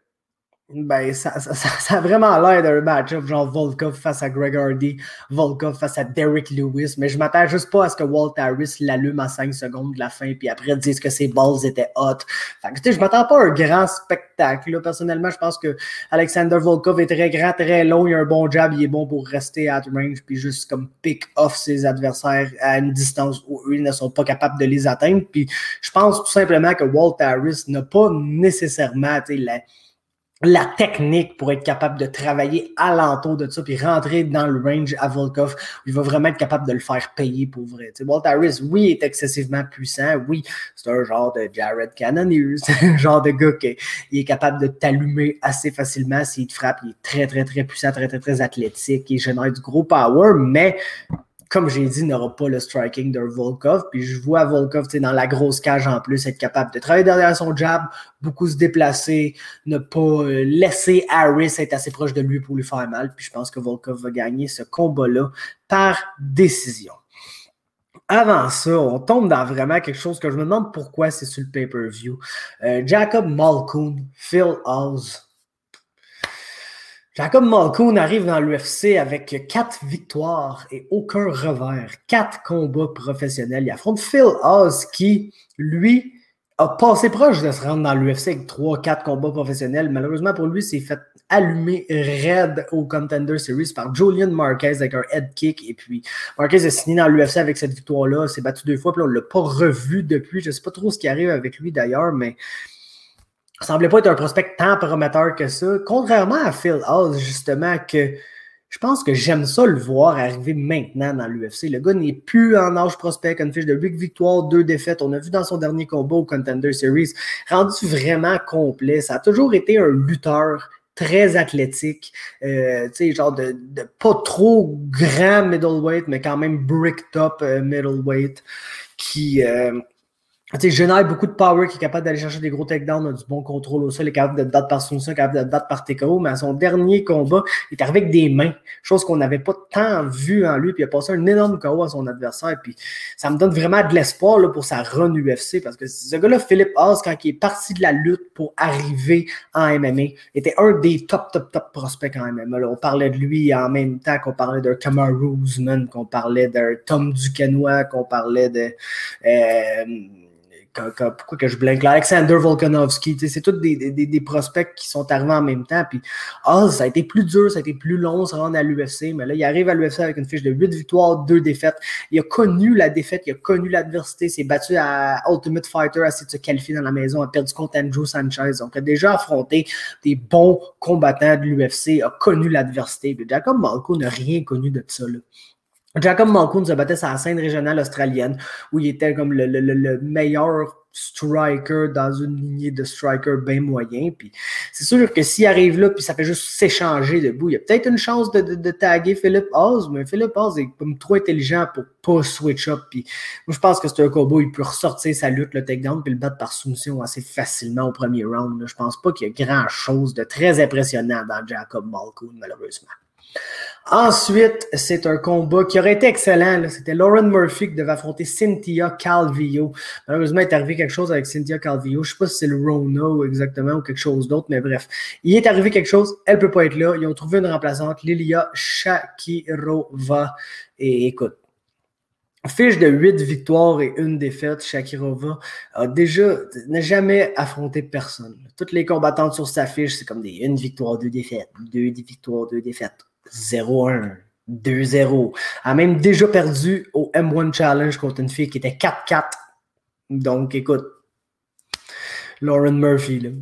ben, ça, ça, ça, ça a vraiment l'air d'un match-up genre Volkov face à Greg Hardy, Volkov face à Derrick Lewis, mais je m'attends juste pas à ce que Walt Harris l'allume à cinq secondes de la fin, puis après dise que ses balls étaient hot. Fait que, tu sais, je m'attends pas à un grand spectacle, là. Personnellement, je pense que Alexander Volkov est très grand, très long, il a un bon jab, il est bon pour rester at range, puis juste comme pick off ses adversaires à une distance où eux ne sont pas capables de les atteindre, puis je pense tout simplement que Walt Harris n'a pas nécessairement, tu sais, la la technique pour être capable de travailler alentour de ça puis rentrer dans le range à Volkov, il va vraiment être capable de le faire payer pour vrai. T'sais, Walt Harris, oui, est excessivement puissant, oui, c'est un genre de Jared Cannonier, c'est un genre de gars qui est capable de t'allumer assez facilement s'il te frappe, il est très, très, très puissant, très, très, très athlétique, il génère du gros power, mais comme j'ai dit, il n'aura pas le striking d'un Volkov. Puis je vois Volkov dans la grosse cage en plus, être capable de travailler derrière son jab, beaucoup se déplacer, ne pas euh, laisser Harris être assez proche de lui pour lui faire mal. Puis je pense que Volkov va gagner ce combat-là par décision. Avant ça, on tombe dans vraiment quelque chose que je me demande pourquoi c'est sur le pay-per-view. Euh, Jacob Malkoun, Phil Hawes. Jacob Malkoun arrive dans l'U F C avec quatre victoires et aucun revers. Quatre combats professionnels. Il affronte Phil Oz qui, lui, a passé proche de se rendre dans l'U F C avec trois quatre combats professionnels. Malheureusement pour lui, s'est fait allumer raide au Contender Series par Julian Marquez avec un head kick. Et puis, Marquez a signé dans l'U F C avec cette victoire-là. S'est battu deux fois, puis là, on ne l'a pas revu depuis. Je ne sais pas trop ce qui arrive avec lui d'ailleurs, mais il ne semblait pas être un prospect tant prometteur que ça. Contrairement à Phil Oz, justement, que je pense que j'aime ça le voir arriver maintenant dans l'U F C. Le gars n'est plus en âge prospect, une fiche de huit victoires, deux défaites. On a vu dans son dernier combat au Contender Series, rendu vraiment complet. Ça a toujours été un lutteur très athlétique, euh, tu sais, genre de, de pas trop grand middleweight, mais quand même brick top euh, middleweight, qui... Euh, Tu sais, génère beaucoup de power, qui est capable d'aller chercher des gros takedowns, a du bon contrôle au sol, est capable de te battre par soumission, est capable de te battre par T K O, mais à son dernier combat, il est arrivé avec des mains, chose qu'on n'avait pas tant vu en lui, puis il a passé un énorme K O à son adversaire, puis ça me donne vraiment de l'espoir là, pour sa run U F C, parce que ce gars-là, Philippe Oz, quand il est parti de la lutte pour arriver en M M A, était un des top, top, top prospects en M M A. Là, on parlait de lui en même temps qu'on parlait d'un Kamaru Usman, qu'on parlait d'un Tom Duquesnoy, qu'on parlait de... Euh, Pourquoi que je blanque là? Alexander Volkanovski, c'est tous des, des, des prospects qui sont arrivés en même temps. Puis, ah, ça a été plus dur, ça a été plus long, se rendre à l'U F C. Mais là, il arrive à l'U F C avec une fiche de huit victoires, deux défaites. Il a connu la défaite, il a connu l'adversité, il s'est battu à Ultimate Fighter, a essayé de se qualifier dans la maison, a perdu contre Andrew Sanchez. Donc, il a déjà affronté des bons combattants de l'U F C, a connu l'adversité. Puis, Jacob Malkoun n'a rien connu de ça, là. Jacob Malkoun se battait sur la scène régionale australienne où il était comme le, le, le meilleur striker dans une lignée de strikers bien moyens. Puis c'est sûr que s'il arrive là, puis ça fait juste s'échanger debout, il y a peut-être une chance de, de, de taguer Philippe Oz, mais Philippe Oz est comme trop intelligent pour pas switch up. Puis moi, je pense que c'est un combo, il peut ressortir sa lutte, le takedown, puis le battre par soumission assez facilement au premier round. Là. Je pense pas qu'il y a grand-chose de très impressionnant dans Jacob Malkoun, malheureusement. Ensuite, c'est un combat qui aurait été excellent. Là. C'était Lauren Murphy qui devait affronter Cynthia Calvillo. Malheureusement, il est arrivé quelque chose avec Cynthia Calvillo. Je ne sais pas si c'est le Rona ou exactement ou quelque chose d'autre, mais bref. Il est arrivé quelque chose, elle ne peut pas être là. Ils ont trouvé une remplaçante, Lilia Shakirova. Et écoute, fiche de huit victoires et une défaite, Shakirova a déjà n'a jamais affronté personne. Toutes les combattantes sur sa fiche, c'est comme des une victoire, deux défaites, deux victoires, deux défaites. zéro un, deux zéro. Elle a même déjà perdu au M un Challenge contre une fille qui était quatre quatre. Donc, écoute, Lauren Murphy, là.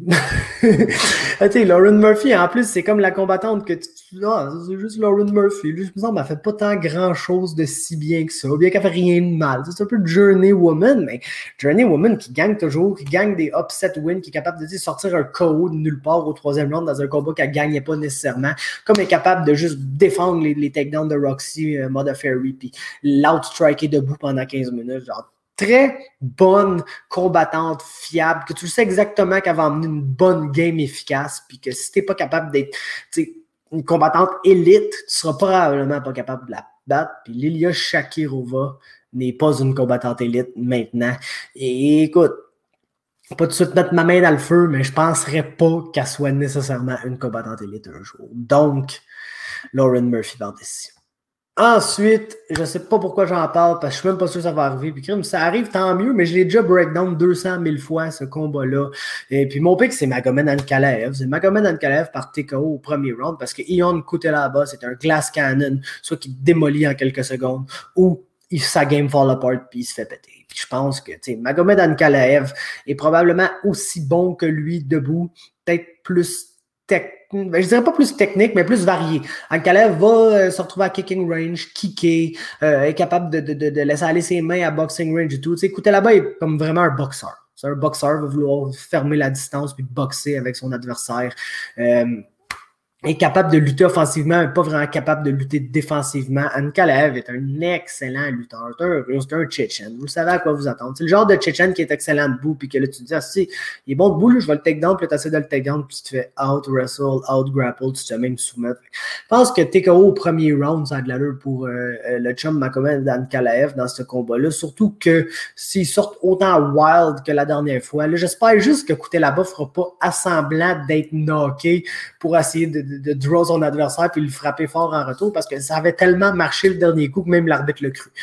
Tu sais, Lauren Murphy, en plus, c'est comme la combattante que tu... Ah, c'est juste Lauren Murphy. Lui, je me sens, elle fait pas tant grand-chose de si bien que ça, bien qu'elle fait rien de mal. C'est un peu Journey Woman, mais Journey Woman qui gagne toujours, qui gagne des upset wins, qui est capable de dire, sortir un K O de nulle part au troisième round dans un combat qu'elle gagnait pas nécessairement, comme elle est capable de juste défendre les, les takedowns de Roxy, euh, Mother Fairy, puis l'outstriker debout pendant quinze minutes, genre très bonne combattante, fiable, que tu sais exactement qu'elle va emmener une bonne game efficace, puis que si t'es pas capable d'être une combattante élite, tu seras probablement pas capable de la battre. Puis Lilia Shakirova n'est pas une combattante élite maintenant. Et écoute, pas tout de suite mettre ma main dans le feu, mais je penserais pas qu'elle soit nécessairement une combattante élite un jour. Donc, Lauren Murphy par décision. Ensuite, je ne sais pas pourquoi j'en parle, parce que je suis même pas sûr que ça va arriver. Puis crime, ça arrive, tant mieux, mais je l'ai déjà breakdown deux cent mille fois, ce combat-là. Et puis mon pick, c'est Magomed Ankalaev. C'est Magomed Ankalaev par T K O au premier round, parce que Ion Kutelaba, c'est un glass cannon, soit qui démolit en quelques secondes, ou il, sa game fall apart, puis il se fait péter. Puis je pense que, tu sais, Magomed Ankalaev est probablement aussi bon que lui debout, peut-être plus technique. Ben, je dirais pas plus technique, mais plus varié. Ankalaev va euh, se retrouver à kicking range, kicker, euh, est capable de, de, de, de laisser aller ses mains à boxing range et tout. Tu sais, écoutez, là-bas, il est comme vraiment un boxeur. C'est un boxeur, va vouloir fermer la distance puis boxer avec son adversaire. Euh, est capable de lutter offensivement, mais pas vraiment capable de lutter défensivement. Ankalaev est un excellent lutteur. C'est un russe, c'est un Tchétchène. Vous savez à quoi vous attendre. C'est le genre de Tchétchène qui est excellent debout, puis que là, tu te dis, ah, si, il est bon debout, là, je vais le take down, puis tu essaies de le take down, puis tu te fais out-wrestle, out-grapple, tu te fais même soumettre. Je pense que T K O au premier round, ça a de l'allure pour euh, le chum Magomed Ankalaev dans ce combat-là. Surtout que s'ils sortent autant wild que la dernière fois, là, j'espère juste que Kutelaba fera pas assemblant d'être knocké pour essayer de de, de draw son adversaire puis le frapper fort en retour parce que ça avait tellement marché le dernier coup que même l'arbitre l'a cru.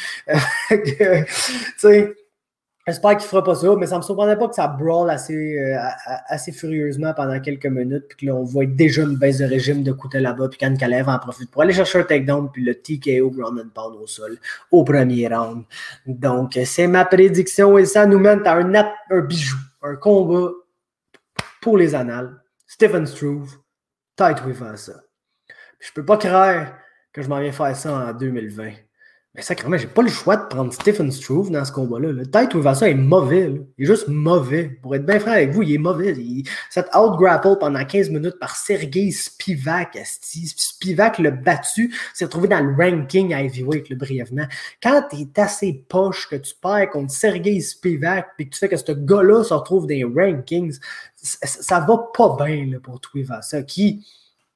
Tu sais, j'espère qu'il ne fera pas ça, mais ça ne me surprendrait pas que ça brawl assez, euh, assez furieusement pendant quelques minutes, puis que là, on voit déjà une baisse de régime de côté là-bas, puis Can Kalev en profite pour aller chercher un takedown, puis le T K O ground and pound au sol au premier round. Donc, c'est ma prédiction et ça nous mène à un, un bijou, un combat pour les annales. Stephen Struve, Tai Tuivasa. Je peux pas croire que je m'en viens faire ça en deux mille vingt. Mais sacrément, j'ai pas le choix de prendre Stephen Struve dans ce combat-là. Le Tai Tuivasa est mauvais. Là. Il est juste mauvais. Pour être bien franc avec vous, il est mauvais. Il s'est out-grapple pendant quinze minutes par Sergei Spivak. Spivak l'a battu, s'est retrouvé dans le ranking à heavyweight, là, brièvement. Quand t'es assez poche que tu perds contre Sergei Spivak et que tu fais que ce gars-là se retrouve dans les rankings, ça, ça va pas bien là, pour Tuivasa, qui...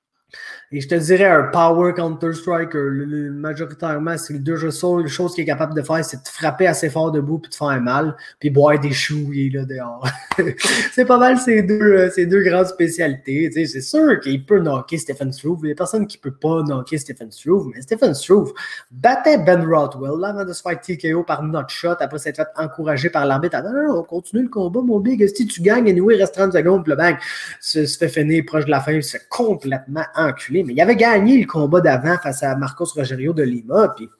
Et je te dirais un power counter-striker. Le, le, majoritairement, c'est les deux choses qu'il est capable de faire, c'est de frapper assez fort debout puis de faire mal, puis boire des choux, il est là dehors. C'est pas mal ces deux, ces deux grandes spécialités. Tu sais, c'est sûr qu'il peut knocker Stephen Struve. Il y a personne qui peut pas knocker Stephen Struve, mais Stephen Struve battait Ben Rothwell là, avant de se faire T K O par nutshot après s'être fait encourager par l'arbitre. Ah, non, non, on continue le combat, mon big. Si tu gagnes, anyway, il reste trente secondes, puis le bang se, se fait finir proche de la fin, il se fait complètement enculé. Mais il avait gagné le combat d'avant face à Marcos Rogerio de Lima. Puis,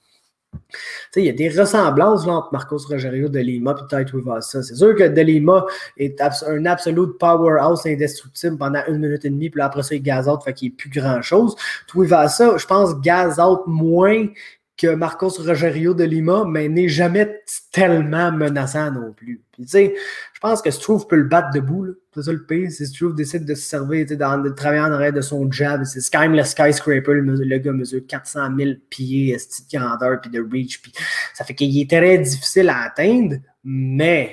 il y a des ressemblances là, entre Marcos Rogerio de Lima et Tai Tuivasa. C'est sûr que de Lima est abs- un absolute powerhouse indestructible pendant une minute et demie. Puis là, après ça, il gaz out, fait qu'il n'y a plus grand-chose. Tuivasa, je pense, gaz out moins que Marcos Rogerio de Lima, mais n'est jamais tellement menaçant non plus. Puis, tu sais, je pense que Struve peut le battre debout, là. C'est ça le pire. Si Struve décide de se servir, dans, de travailler en arrière de son jab, c'est quand même le skyscraper. Le, le gars mesure quatre cent mille pieds de grandeur puis de reach. Puis ça fait qu'il est très difficile à atteindre, mais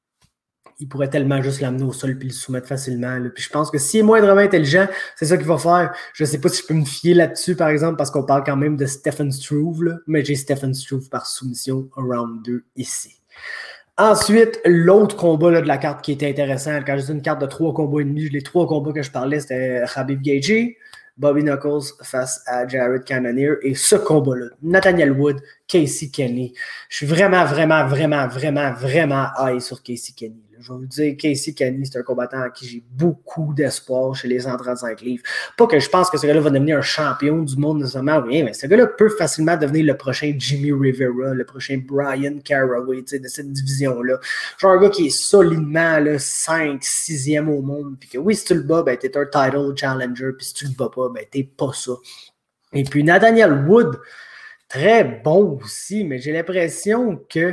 il pourrait tellement juste l'amener au sol puis le soumettre facilement. Là. Puis je pense que s'il est moindrement intelligent, c'est ça qu'il va faire. Je ne sais pas si je peux me fier là-dessus, par exemple, parce qu'on parle quand même de Stephen Struve, là, mais j'ai Stephen Struve par soumission round deux ici. Ensuite, l'autre combat là, de la carte qui était intéressant, quand je dis une carte de trois combats et demi, les trois combats que je parlais, c'était Khabib Gaethje, Bobby Knuckles face à Jared Cannonier et ce combat-là, Nathaniel Wood, Casey Kenny. Je suis vraiment, vraiment, vraiment, vraiment, vraiment high sur Casey Kenny. Je vais vous dire, Casey Kenny, c'est un combattant à qui j'ai beaucoup d'espoir chez les cent trente-cinq livres. Pas que je pense que ce gars-là va devenir un champion du monde nécessairement, oui, mais ce gars-là peut facilement devenir le prochain Jimmy Rivera, le prochain Brian Caraway, tu sais, de cette division-là. Genre un gars qui est solidement là, cinq, sixième au monde, puis que oui, si tu le bats, ben t'es un title challenger, puis si tu le bats pas, ben t'es pas ça. Et puis Nathaniel Wood, très bon aussi, mais j'ai l'impression que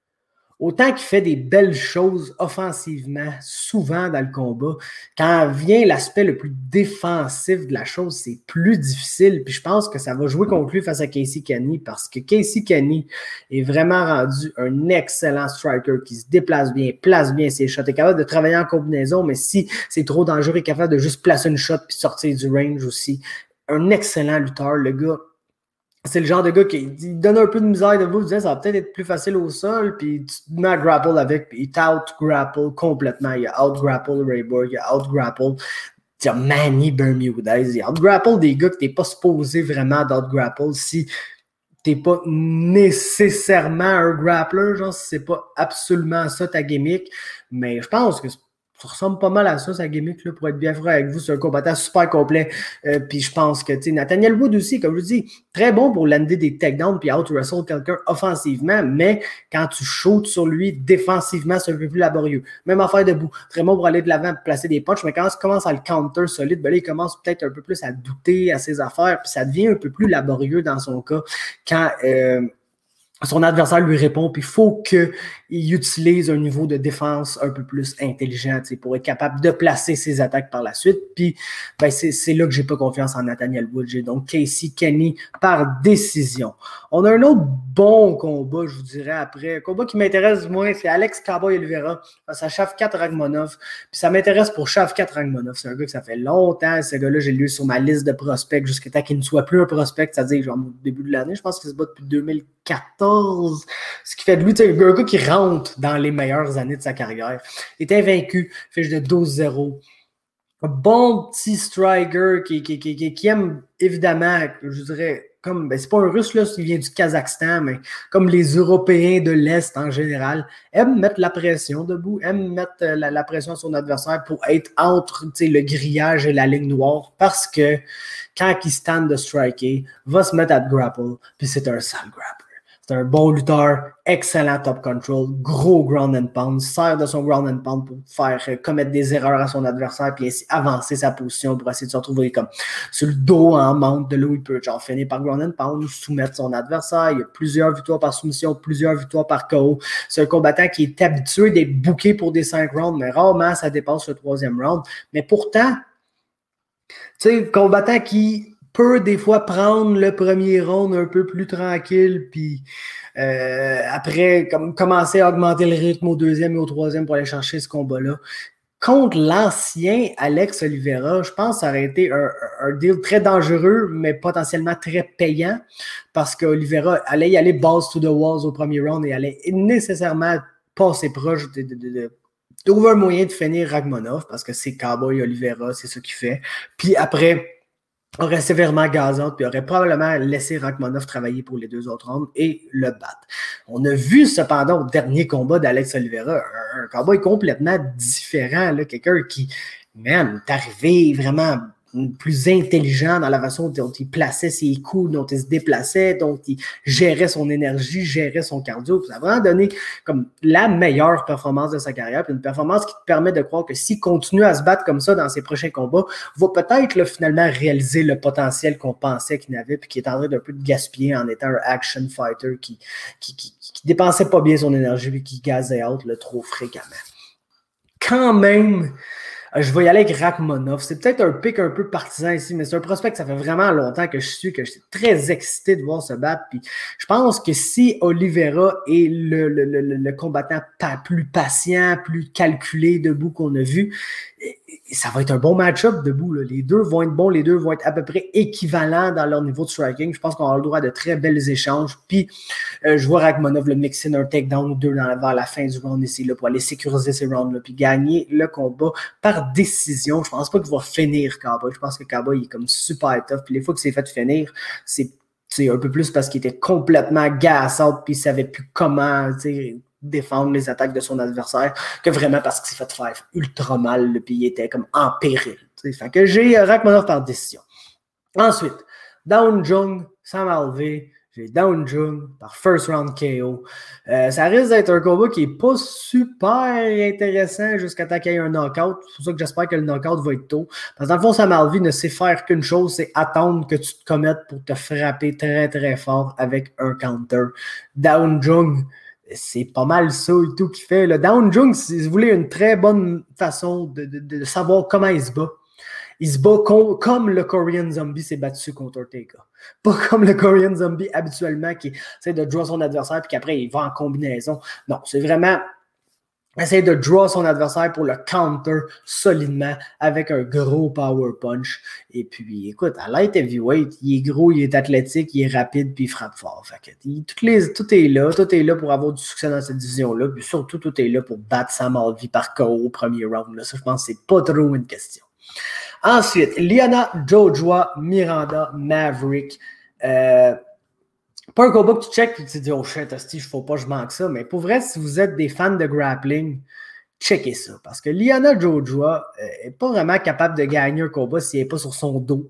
autant qu'il fait des belles choses offensivement, souvent dans le combat, quand vient l'aspect le plus défensif de la chose, c'est plus difficile. Puis je pense que ça va jouer contre lui face à Casey Kenny parce que Casey Kenny est vraiment rendu un excellent striker qui se déplace bien, place bien ses shots, est capable de travailler en combinaison, mais si c'est trop dangereux, il est capable de juste placer une shot puis sortir du range aussi. Un excellent lutteur, le gars. C'est le genre de gars qui il donne un peu de misère de vous, disant ça va peut-être être plus facile au sol, puis tu te mets à grapple avec, puis il t'out-grapple complètement. Il a out-grapple Rayborg, il a out-grapple il a Manny Bermudez, il a out-grapple des gars que t'es pas supposé vraiment d'out-grapple si t'es pas nécessairement un grappler, genre si c'est pas absolument ça ta gimmick, mais je pense que ça ressemble pas mal à ça, sa gimmick, là, pour être bien vrai avec vous. C'est un combattant super complet. Euh, puis je pense que, tu sais, Nathaniel Wood aussi, comme je vous dis, très bon pour lander des takedowns puis out-wrestle quelqu'un offensivement, mais quand tu shootes sur lui défensivement, c'est un peu plus laborieux. Même affaire debout. Très bon pour aller de l'avant, placer des punches, mais quand tu commences à le counter solide, ben là, il commence peut-être un peu plus à douter à ses affaires, puis ça devient un peu plus laborieux dans son cas quand... Euh, son adversaire lui répond, puis il faut qu'il utilise un niveau de défense un peu plus intelligent pour être capable de placer ses attaques par la suite. Puis ben, c'est, c'est là que j'ai pas confiance en Nathaniel Wood. J'ai donc Casey Kenny par décision. On a un autre bon combat, je vous dirais, après. Un combat qui m'intéresse du moins, c'est Alex Cowboy Oliveira face à Shavkat Rakhmonov. Puis ça m'intéresse pour Shavkat Rakhmonov. C'est un gars que ça fait longtemps. Ce gars-là, j'ai lu sur ma liste de prospects jusqu'à temps qu'il ne soit plus un prospect, c'est-à-dire genre au début de l'année. Je pense qu'il se bat depuis deux mille quatorze. Ce qui fait de lui un gars qui rentre dans les meilleures années de sa carrière. Il est invaincu, fiche de douze zéro. un bon petit striker qui, qui, qui, qui, qui aime évidemment, je dirais, comme, ben c'est pas un Russe, là, il vient du Kazakhstan, mais comme les Européens de l'Est en général, aime mettre la pression debout, aime mettre la, la pression sur son adversaire pour être entre le grillage et la ligne noire, parce que quand il stand de striker, va se mettre à te grapple, puis c'est un sale grappler. C'est un bon lutteur, excellent top control, gros ground and pound, sert de son ground and pound pour faire euh, commettre des erreurs à son adversaire puis ainsi avancer sa position pour essayer de se retrouver comme sur le dos en monte de là où il peut genre finir par ground and pound, soumettre son adversaire. Il y a plusieurs victoires par soumission, plusieurs victoires par K O. C'est un combattant qui est habitué d'être booké pour des cinq rounds, mais rarement ça dépasse le troisième round. Mais pourtant, tu sais, combattant qui peut des fois prendre le premier round un peu plus tranquille, puis euh, après comme, commencer à augmenter le rythme au deuxième et au troisième pour aller chercher ce combat-là. Contre l'ancien Alex Oliveira, je pense que ça aurait été un, un deal très dangereux, mais potentiellement très payant, parce qu'Oliveira allait y aller balls to the walls au premier round et allait nécessairement passer proche de, de, de, de trouver un moyen de finir Rakhmonov, parce que c'est Cowboy Oliveira, c'est ce qu'il fait. Puis après, aurait sévèrement gazante, puis aurait probablement laissé Rakhmonov travailler pour les deux autres rounds et le battre. On a vu cependant au dernier combat d'Alex Oliveira un, un cowboy complètement différent, là, quelqu'un qui, man, est arrivé vraiment plus intelligent dans la façon dont il plaçait ses coups, dont il se déplaçait, dont il gérait son énergie, gérait son cardio. Puis ça a vraiment donné comme la meilleure performance de sa carrière, puis une performance qui te permet de croire que s'il continue à se battre comme ça dans ses prochains combats, va peut-être là, finalement réaliser le potentiel qu'on pensait qu'il avait, puis qui est en train d'un peu de gaspiller en étant un action fighter qui, qui, qui, qui dépensait pas bien son énergie, puis qui gazait out là, trop fréquemment. Quand même, je vais y aller avec Rakhmonov. C'est peut-être un pic un peu partisan ici, mais c'est un prospect que ça fait vraiment longtemps que je suis, que je suis très excité de voir se battre. Puis je pense que si Oliveira est le, le, le, le combattant plus patient, plus calculé debout qu'on a vu, ça va être un bon match-up debout. Là. Les deux vont être bons, les deux vont être à peu près équivalents dans leur niveau de striking. Je pense qu'on aura le droit à de très belles échanges. Puis euh, je vois Rakhmonov le mixer d'un takedown ou deux dans, vers la fin du round ici là, pour aller sécuriser ces rounds-là puis gagner le combat par décision. Je pense pas qu'il va finir Cowboy. Je pense que Cowboy est comme super tough. Puis les fois que c'est fait finir, c'est, c'est un peu plus parce qu'il était complètement gas out puis il savait plus comment, tu sais, défendre les attaques de son adversaire que vraiment parce qu'il s'est fait faire ultra mal puis il était comme en péril. T'sais. Fait que j'ai Rakhmonov par décision. Ensuite, Down Jung, Sam Alvey, j'ai Down Jung par first round K O. Euh, ça risque d'être un combat qui est pas super intéressant jusqu'à temps qu'il y ait un knockout. C'est pour ça que j'espère que le knockout va être tôt. Parce que dans le fond, Sam Alvey ne sait faire qu'une chose, c'est attendre que tu te commettes pour te frapper très très fort avec un counter. Down Jung, c'est pas mal ça et tout qu'il fait. Le Down Jung, si vous voulez, une très bonne façon de, de, de savoir comment il se bat. Il se bat com- comme le Korean Zombie s'est battu contre Ortega. Pas comme le Korean Zombie habituellement qui essaie de draw son adversaire puis qu'après il va en combinaison. Non, c'est vraiment essayer de draw son adversaire pour le counter solidement avec un gros power punch. Et puis, écoute, à light heavyweight, il est gros, il est athlétique, il est rapide, puis il frappe fort. Fait que, il, toutes les, tout est là, tout est là pour avoir du succès dans cette division-là, puis surtout, tout est là pour battre Sam Alvey par K O au premier round. Là. Ça, je pense que c'est pas trop une question. Ensuite, Liana Jojua, Miranda Maverick. Euh, Pas un combat que tu checkes et tu te dis « Oh shit, hostie, il ne faut pas que je manque ça », mais pour vrai, si vous êtes des fans de grappling, checkez ça. Parce que Liana Jojua n'est pas vraiment capable de gagner un combat s'il n'est pas sur son dos.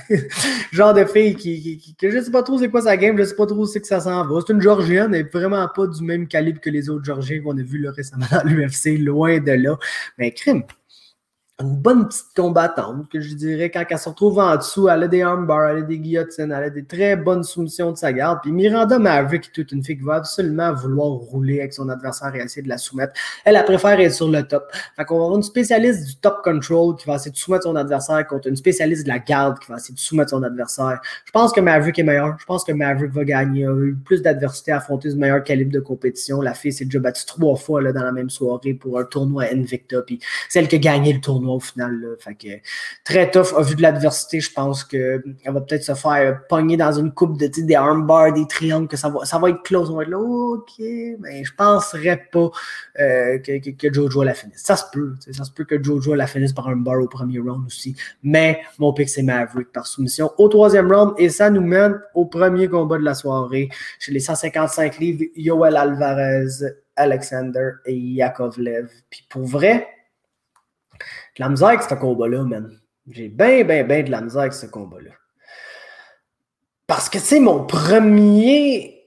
Genre de fille qui, qui, qui que je ne sais pas trop c'est quoi sa game, je ne sais pas trop où c'est que ça s'en va. C'est une Georgienne, elle n'est vraiment pas du même calibre que les autres Georgiens qu'on a vus là, récemment dans l'U F C, loin de là. Mais crime. Une bonne petite combattante, que je dirais, quand elle se retrouve en dessous, elle a des armbars, elle a des guillotines, elle a des très bonnes soumissions de sa garde. Puis Miranda Maverick est toute une fille qui va absolument vouloir rouler avec son adversaire et essayer de la soumettre. Elle, elle préfère être sur le top. Fait qu'on va avoir une spécialiste du top control qui va essayer de soumettre son adversaire contre une spécialiste de la garde qui va essayer de soumettre son adversaire. Je pense que Maverick est meilleur. Je pense que Maverick va gagner. Il a eu plus d'adversité à affronter ce meilleur calibre de compétition. La fille s'est déjà battue trois fois là, dans la même soirée pour un tournoi Invicta. Puis celle qui a gagné le tournoi au final. Là. Fait que très tough, a vu de l'adversité. Je pense qu'elle va peut-être se faire pogner dans une coupe de des armbars, des triangles, que ça va, ça va être close. On va être là, OK, mais je penserais pas euh, que, que, que Jojo la finisse. Ça se peut. Ça se peut que Jojo la finisse par un bar au premier round aussi. Mais mon pick, c'est Maverick par soumission au troisième round. Et ça nous mène au premier combat de la soirée. Chez les cent cinquante-cinq livres, Yoel Alvarez, Alexander et Yakovlev. Puis pour vrai, de la misère avec ce combat-là, man. J'ai bien, bien, bien de la misère avec ce combat-là. Parce que, tu sais, mon premier...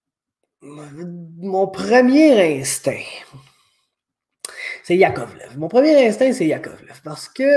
Mon premier instinct, c'est Yakovlev. Mon premier instinct, c'est Yakovlev. Parce que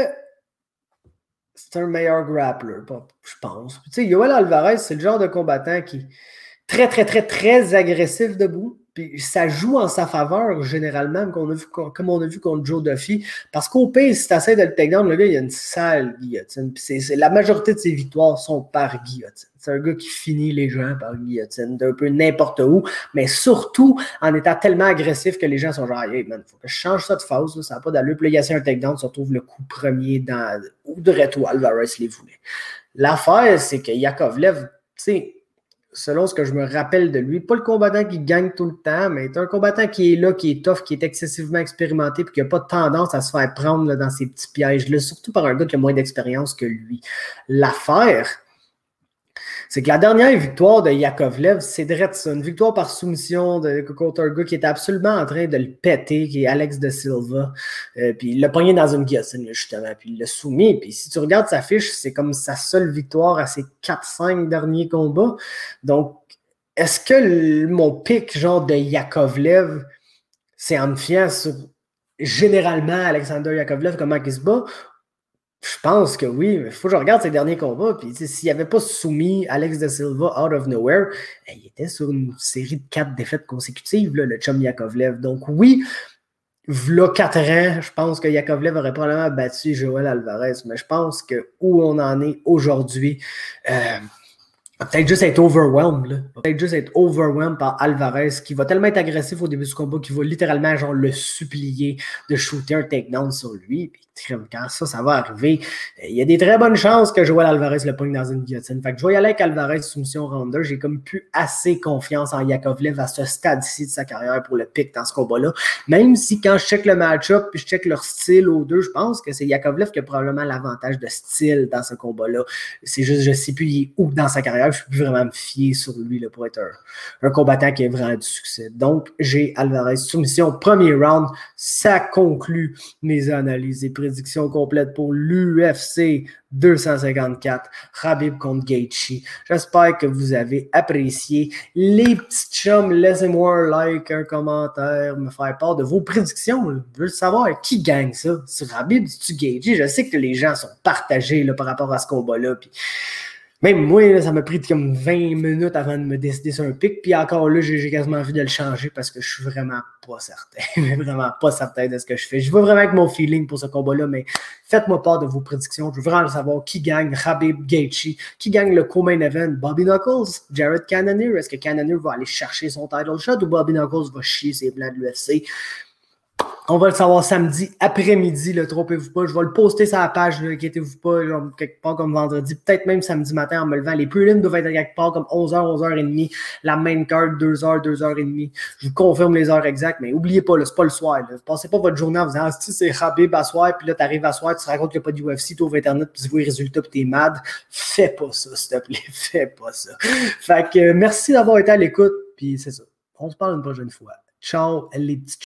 c'est un meilleur grappler, je pense. Tu sais, Yoel Alvarez, c'est le genre de combattant qui est très, très, très, très agressif debout. Puis ça joue en sa faveur, généralement, comme on a vu, comme on a vu contre Joe Duffy. Parce qu'au pire, si tu essaies de le takedown, le gars, il a une sale guillotine. Puis c'est, c'est, la majorité de ses victoires sont par guillotine. C'est un gars qui finit les gens par guillotine, d'un peu n'importe où, mais surtout en étant tellement agressif que les gens sont genre, hey man, faut que je change ça de phase, là, ça n'a pas d'allure. Puis là, il y a un takedown, se retrouve le coup premier dans, ou de retour, Alvarez les voulait. L'affaire, c'est que Yakovlev, tu sais, selon ce que je me rappelle de lui, pas le combattant qui gagne tout le temps, mais c'est un combattant qui est là, qui est tough, qui est excessivement expérimenté, puis qui n'a pas de tendance à se faire prendre là, dans ces petits pièges-là, surtout par un gars qui a moins d'expérience que lui. L'affaire, c'est que la dernière victoire de Yakovlev, c'est direct ça, une victoire par soumission de, contre un gars qui était absolument en train de le péter, qui est Alex de Silva. Euh, puis il l'a pogné dans une guillotine, justement, puis il l'a soumis. Puis si tu regardes sa fiche, c'est comme sa seule victoire à ses quatre cinq derniers combats. Donc, est-ce que le, mon pic, genre de Yakovlev, c'est en me fiant sur généralement Alexander Yakovlev, comment il se bat? Je pense que oui, mais il faut que je regarde ses derniers combats. Puis s'il n'avait pas soumis Alex de Silva out of nowhere, il était sur une série de quatre défaites consécutives, là, le chum Yakovlev. Donc oui, v'là quatre ans, je pense que Yakovlev aurait probablement battu Joel Alvarez, mais je pense que où on en est aujourd'hui, euh, peut-être juste être overwhelmed, là. Peut-être juste être overwhelmed par Alvarez, qui va tellement être agressif au début du combat qu'il va littéralement genre le supplier de shooter un takedown sur lui. Puis quand ça, ça va arriver, il y a des très bonnes chances que Joel Alvarez le pogne dans une guillotine. Fait que je vais y aller avec Alvarez soumission round deux. J'ai comme plus assez confiance en Yakovlev à ce stade-ci de sa carrière pour le pick dans ce combat-là. Même si quand je check le match-up puis je check leur style aux deux, je pense que c'est Yakovlev qui a probablement l'avantage de style dans ce combat-là. C'est juste, je sais plus il est où dans sa carrière. Je ne peux plus vraiment me fier sur lui là, pour être un, un combattant qui a vraiment du succès. Donc, j'ai Alvarez soumission premier round. Ça conclut mes analyses et prédictions complètes pour l'U F C deux cent cinquante-quatre, Khabib contre Gaethje. J'espère que vous avez apprécié. Les petits chums, laissez-moi un like, un commentaire, me faire part de vos prédictions. Je veux savoir qui gagne ça. C'est Khabib, c'est-tu Gaethje? Je sais que les gens sont partagés là, par rapport à ce combat-là. Puis même moi, là, ça m'a pris comme vingt minutes avant de me décider sur un pic. Puis encore là, j'ai, j'ai quasiment envie de le changer parce que je suis vraiment pas certain. vraiment pas certain de ce que je fais. Je vais vraiment avec mon feeling pour ce combat-là, mais faites-moi part de vos prédictions. Je veux vraiment savoir qui gagne Khabib, Gaethje, qui gagne le co-main event, Bobby Knuckles, Jared Cannonier. Est-ce que Cannonier va aller chercher son title shot ou Bobby Knuckles va chier ses blancs de l'U F C? On va le savoir samedi après-midi, ne trompez-vous pas. Je vais le poster sur la page, ne inquiétez-vous pas, genre, quelque part comme vendredi, peut-être même samedi matin en me levant. Les prelims doivent être quelque part comme onze heures, onze heures trente. La main card, deux heures, deux heures trente. Je vous confirme les heures exactes, mais n'oubliez pas, là, c'est pas le soir. Là. Passez pas votre journée en vous disant ah, si c'est Khabib à soir, puis là, t'arrives à soir, tu te racontes qu'il n'y a pas de U F C, tu ouvres Internet, puis tu vois les résultats, puis t'es mad. Fais pas ça, s'il te plaît. Fais pas ça. Fait que euh, merci d'avoir été à l'écoute, puis c'est ça. On se parle une prochaine fois. Ciao, les petits